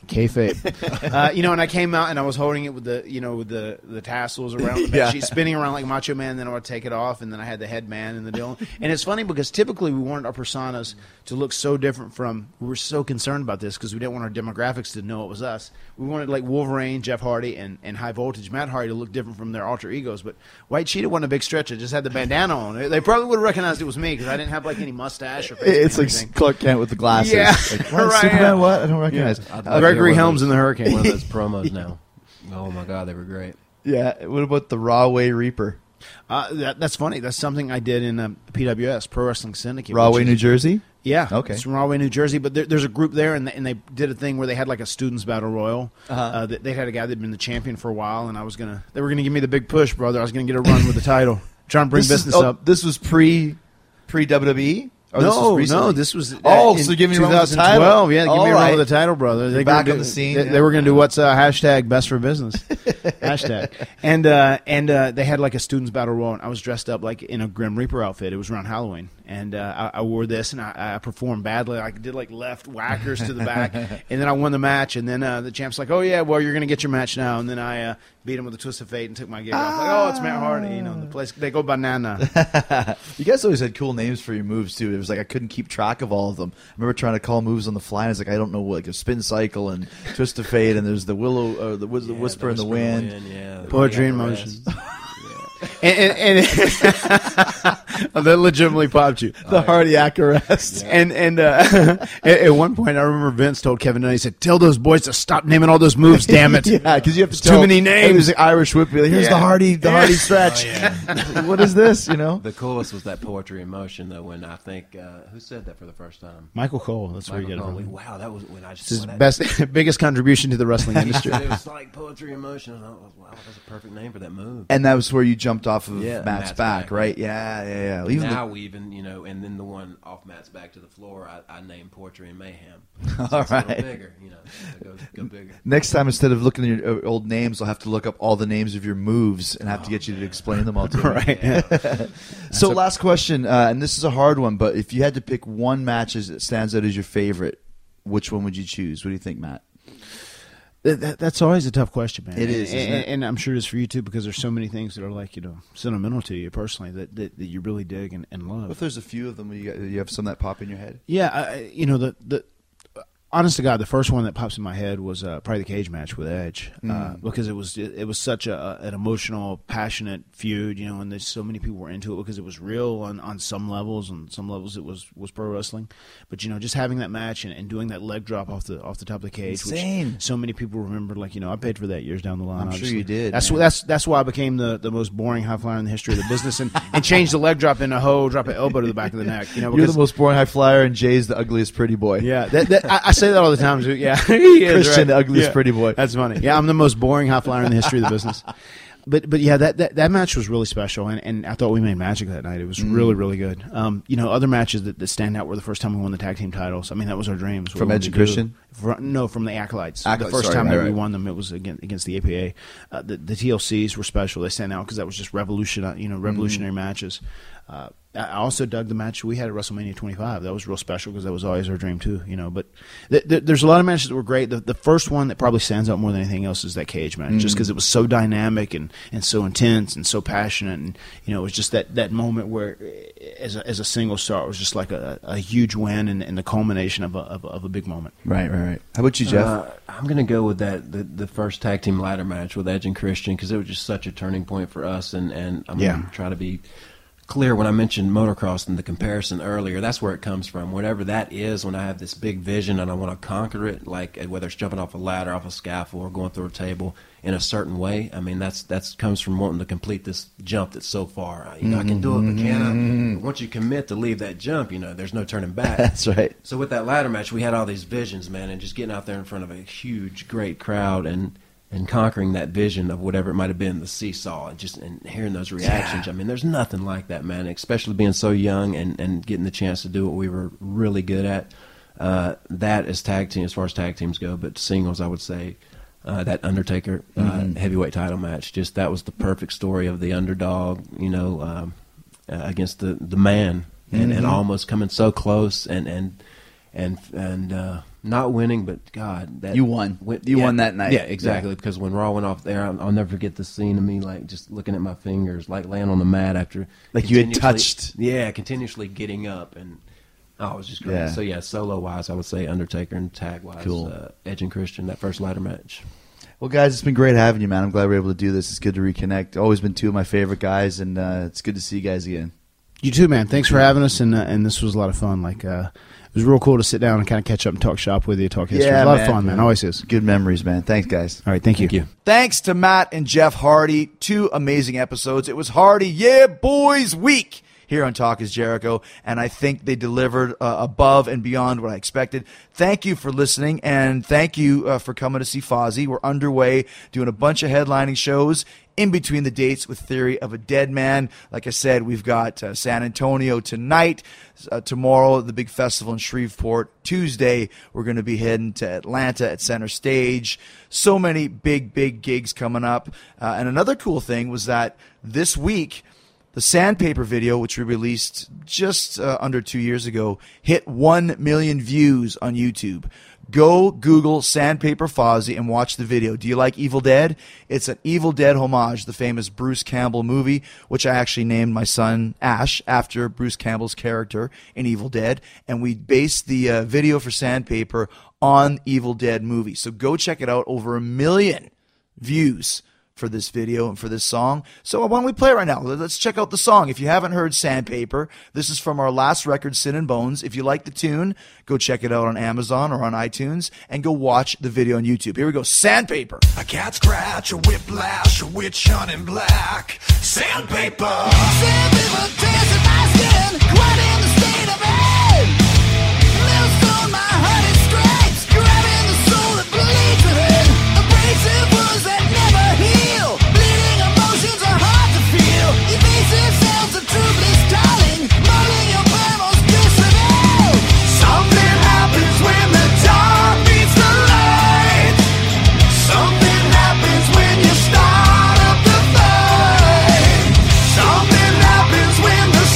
Kayfabe. uh, you know, and I came out and I was holding it with the, you know, with the, the tassels around the bed Yeah. sheet, spinning around like Macho Man. Then I would take it off, and then I had the headband and the deal. And it's funny because typically we wanted our personas to look so different from. We were so concerned about this because we didn't want our demographics to know it was us. We wanted like Wolverine, Jeff Hardy, and, and High Voltage Matt Hardy to look different from their alter egos. But White Cheetah wasn't a big stretch. I just had the bandana on. They probably would have recognized it was me because I didn't have like any mustache or face It's paint or like anything. Clark Kent with the glasses. Yeah. Like, what, Right, Superman, yeah. what? I don't recognize. Yeah. I'd Gregory like to Helms get in the one Hurricane. of those promos now. Oh my God, they were great. Yeah. What about the Rahway Reaper? Uh, that, that's funny. That's something I did in uh, P W S, Pro Wrestling Syndicate. Rahway, which New is- Jersey? Yeah. Okay. It's from Rahway, New Jersey. But there, there's a group there, and they, and they did a thing where they had like a students' battle royal. Uh-huh. Uh, they, they had a guy that'd been the champion for a while, and I was gonna. They were gonna give me the big push, brother. I was gonna get a run with the title, trying to bring This is- business oh, up. This was pre pre W W E? Or this was No, recently? no, this was uh, Oh, in so give me a run with the twenty title. twelve. Yeah, give All me a run right. with the title, brother. You're They back gonna on do- the scene, They, yeah. they were going to do what's uh, hashtag best for business hashtag, and uh, and uh, they had like a students battle royal. And I was dressed up like in a Grim Reaper outfit. It was around Halloween, and uh, I, I wore this, and I, I performed badly. I did like left whackers to the back, and then I won the match. And then uh, the champ's like, "Oh yeah, well you're going to get your match now." And then I uh, beat him with a twist of fate and took my gig off. Like, oh, it's Matt Hardy. You know, the place they go banana. You guys always had cool names for your moves too. It was like I couldn't keep track of all of them. I remember trying to call moves on the fly, and I was like, I don't know what, like a spin cycle and twist of fate, and there's the willow, uh, the, whiz- the Yeah, whisper the in the Whisper in wind. the yeah, the Poetry in cardiac motion. arrest. and, and, and oh, that legitimately popped you. The Hardiac arrest. And and uh, at, at one point, I remember Vince told Kevin Dunn, he said, "Tell those boys to stop naming all those moves. Damn it! Yeah, because you have to It's tell, too many names." It was like Irish whip. Like, Here's Yeah. the Hardy, the Yeah. Hardy stretch. Oh, What is this? You know. The coolest was that poetry in motion, though. When I think uh, who said that for the first time? Michael Cole. That's where you Michael get it Cole. from. Wow, that was when I just It's his saw that. best, biggest contribution to the wrestling industry. It was like poetry in motion. I thought, wow, that's a perfect name for that move. And that was where you jumped off of Yeah, Matt's, Matt's back, back, right? Yeah, yeah, yeah. And Even now the- we even, you know, and then the one off Matt's back to the floor, I, I named Poetry and Mayhem. So All it's a little right. bigger, you know, so go, go bigger. next time, instead of looking at your uh, old names, I'll have to look up all the names of your moves and have to get you to explain them all to me. Right. Yeah. So, last question, uh, and this is a hard one, but if you had to pick one match as- that stands out as your favorite, which one would you choose? What do you think, Matt? That, that- that's always a tough question, man. It is, and, isn't and, it? and I'm sure it is for you too, because there's so many things that are like you know sentimental to you personally that that, that you really dig and, and love. If there's a few of them, you, got, you have some that pop in your head. Yeah, I, you know the the. Honest to God, the first one that pops in my head was uh, probably the cage match with Edge, uh, Mm. because it was it, it was such a an emotional, passionate feud, you know, and there's so many people were into it because it was real on, on some levels, and some levels it was, was pro wrestling. But you know, just having that match and, and doing that leg drop off the off the top of the cage, Insane. which so many people remember. Like you know, I paid for that years down the line. I'm sure obviously. you did, That's man. that's that's why I became the, the most boring high flyer in the history of the business, and, and changed the leg drop into a hoe, drop an elbow to the back of the neck. You know, You're because the most boring high flyer, and Jay's the ugliest pretty boy. yeah, that, that, I, I say that all the time. Too. Yeah, he is, Christian, right. the ugliest Yeah. pretty boy. That's funny. Yeah, I'm the most boring high flyer in the history of the business. But but yeah, that, that, that match was really special, and, and I thought we made magic that night. It was Mm. really really good. Um, you know, other matches that, that stand out were the first time we won the tag team titles. I mean, that was our dreams. What From we Edge wanted and to do. Christian? From, no, from the Acolytes. Acolytes, the first sorry, time right, that we right. won them, it was against, against the A P A. Uh, the, the T L Cs were special. They stand out because that was just revolution. You know, revolutionary Mm. matches. Uh, I also dug the match we had at WrestleMania twenty-five. That was real special because that was always our dream too, you know. But th- th- there's a lot of matches that were great. The, the first one that probably stands out more than anything else is that cage match, just Mm. because it was so dynamic and, and so intense and so passionate, and you know, it was just that, that moment where, as a, as a single star, it was just like a, a huge win and, and the culmination of a, of, a, of a big moment. Right, right, right. How about you, Jeff? Uh, I'm going to go with that the, the first tag team ladder match with Edge and Christian because it was just such a turning point for us. And, and I'm Yeah. going to try to be clear when I mentioned motocross and the comparison earlier. That's where it comes from. Whatever that is, when I have this big vision and I want to conquer it, like whether it's jumping off a ladder, off a scaffold, or going through a table in a certain way. I mean, that's that's comes from wanting to complete this jump that's so far. You know, I can do it, but can I? But once you commit to leave that jump, you know, there's no turning back. That's right. So with that ladder match, we had all these visions, man, and just getting out there in front of a huge, great crowd and and conquering that vision of whatever it might have been, the seesaw, and just and hearing those reactions. I mean, there's nothing like that, man, especially being so young and, and getting the chance to do what we were really good at. Uh, that is tag team, as far as tag teams go, but singles, I would say, uh, that Undertaker uh, Mhm. heavyweight title match, just that was the perfect story of the underdog, you know, um, uh, against the, the man, and, and Mhm. almost coming so close and, and, and, and, uh, not winning, but God, that You won. went- You yeah, won that night. Yeah, exactly. Because when Raw went off there, I'll, I'll never forget the scene of me like just looking at my fingers, like laying on the mat after Like you had continuously- touched- Yeah, continuously getting up, and oh, it was just great. Yeah. So yeah, solo wise, I would say Undertaker, and tag wise, Cool. uh, Edge and Christian, that first ladder match. Well, guys, it's been great having you, man. I'm glad we were able to do this. It's good to reconnect. Always been two of my favorite guys, and uh, it's good to see you guys again. You too, man. Thanks for having us, and uh, and this was a lot of fun. Like, uh, it was real cool to sit down and kind of catch up and talk shop with you, talk history. Yeah, it was a lot man. of fun, man. Always is. Good memories, man. Thanks, guys. All right, thank you. Thank you. Thanks to Matt and Jeff Hardy. Two amazing episodes. It was Hardy, yeah, boys week here on Talk is Jericho, and I think they delivered uh, above and beyond what I expected. Thank you for listening, and thank you uh, for coming to see Fozzy. We're underway doing a bunch of headlining shows in between the dates with Theory of a Dead Man. Like I said, we've got uh, San Antonio tonight, uh, tomorrow the big festival in Shreveport. Tuesday, we're going to be heading to Atlanta at Center Stage. So many big, big gigs coming up. Uh, and another cool thing was that this week, the Sandpaper video, which we released just uh, under two years ago, hit one million views on YouTube. Go Google Sandpaper Fozzy and watch the video. Do you like Evil Dead? It's an Evil Dead homage, the famous Bruce Campbell movie, which I actually named my son Ash after Bruce Campbell's character in Evil Dead. And we based the uh, video for Sandpaper on Evil Dead movie. So go check it out. Over a million views for this video and for this song. So why don't we play it right now? Let's check out the song. If you haven't heard Sandpaper, this is from our last record, Sin and Bones. If you like the tune, go check it out on Amazon or on iTunes and go watch the video on YouTube. Here we go. Sandpaper. A cat scratch, a whiplash, a witch hunt in black. Sandpaper. Sandpaper tears at my skin, quite in the state of it. Millstone, my heart it scrapes, grabbing the soul that bleeds within. Abrasive wounds that never heal. Bleeding emotions are hard to feel. Evasive sounds of truthless calling, mauling your thermals disavow. Something happens when the dark meets the light. Something happens when you start up the fight. Something happens when the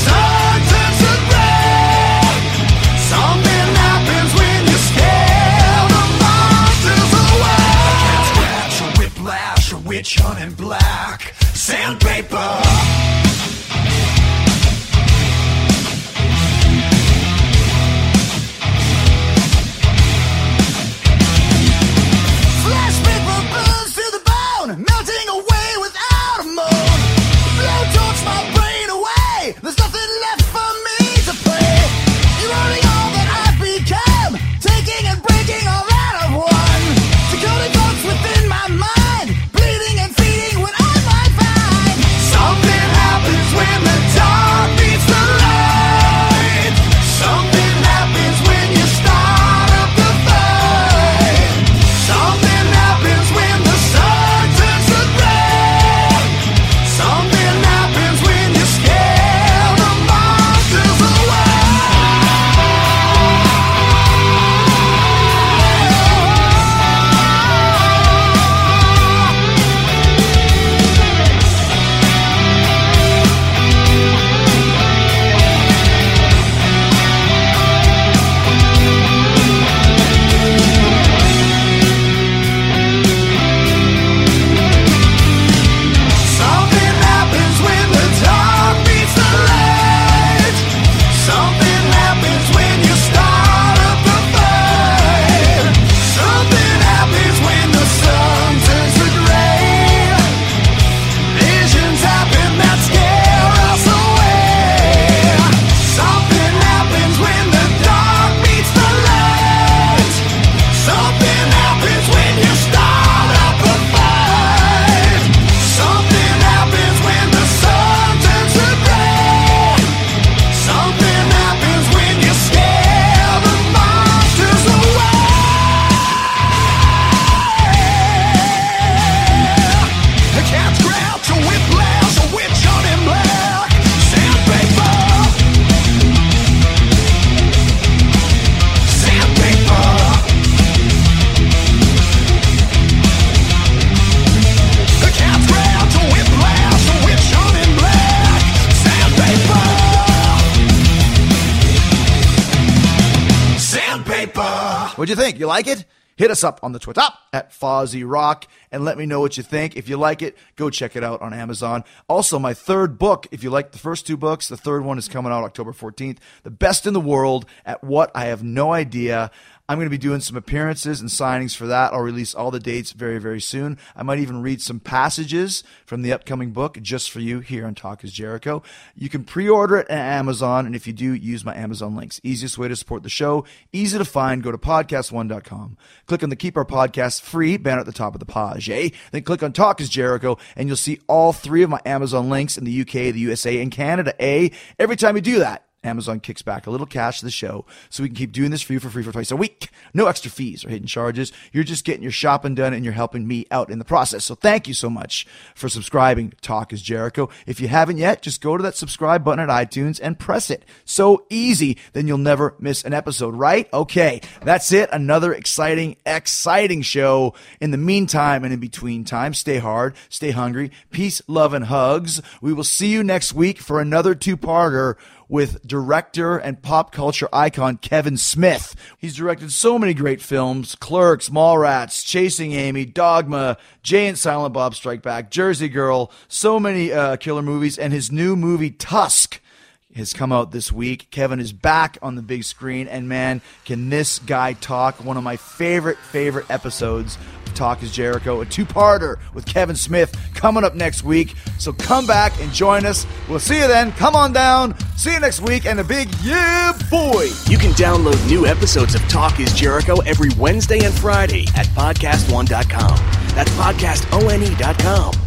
What'd you think? You like it? Hit us up on the Twitter at Fozzie Rock and let me know what you think. If you like it, go check it out on Amazon. Also, my third book, if you like the first two books, the third one is coming out October fourteenth. The Best in the World at What I Have No Idea. I'm going to be doing some appearances and signings for that. I'll release all the dates very, very soon. I might even read some passages from the upcoming book just for you here on Talk is Jericho. You can pre-order it at Amazon, and if you do, use my Amazon links. Easiest way to support the show, easy to find. Go to podcast one dot com. Click on the Keep Our Podcast Free banner at the top of the page. Eh? Then click on Talk is Jericho, and you'll see all three of my Amazon links in the U K, the U S A, and Canada. Eh? Every time you do that, Amazon kicks back a little cash to the show so we can keep doing this for you for free for twice a week. No extra fees or hidden charges. You're just getting your shopping done and you're helping me out in the process. So thank you so much for subscribing to Talk is Jericho. If you haven't yet, just go to that subscribe button at iTunes and press it. So easy, then you'll never miss an episode, right? Okay, that's it. Another exciting, exciting show. In the meantime and in between time, stay hard, stay hungry. Peace, love, and hugs. We will see you next week for another two-parter with director and pop culture icon Kevin Smith. He's directed so many great films: Clerks, Mallrats, Chasing Amy, Dogma, Jay and Silent Bob Strike Back, Jersey Girl, so many uh, killer movies, and his new movie Tusk has come out this week. Kevin is back on the big screen, and man, can this guy talk. One of my favorite, favorite episodes of Talk is Jericho, a two-parter with Kevin Smith coming up next week. So come back and join us. We'll see you then. Come on down. See you next week, and a big yeah, boy. You can download new episodes of Talk is Jericho every Wednesday and Friday at podcast one dot com. That's podcast one dot com.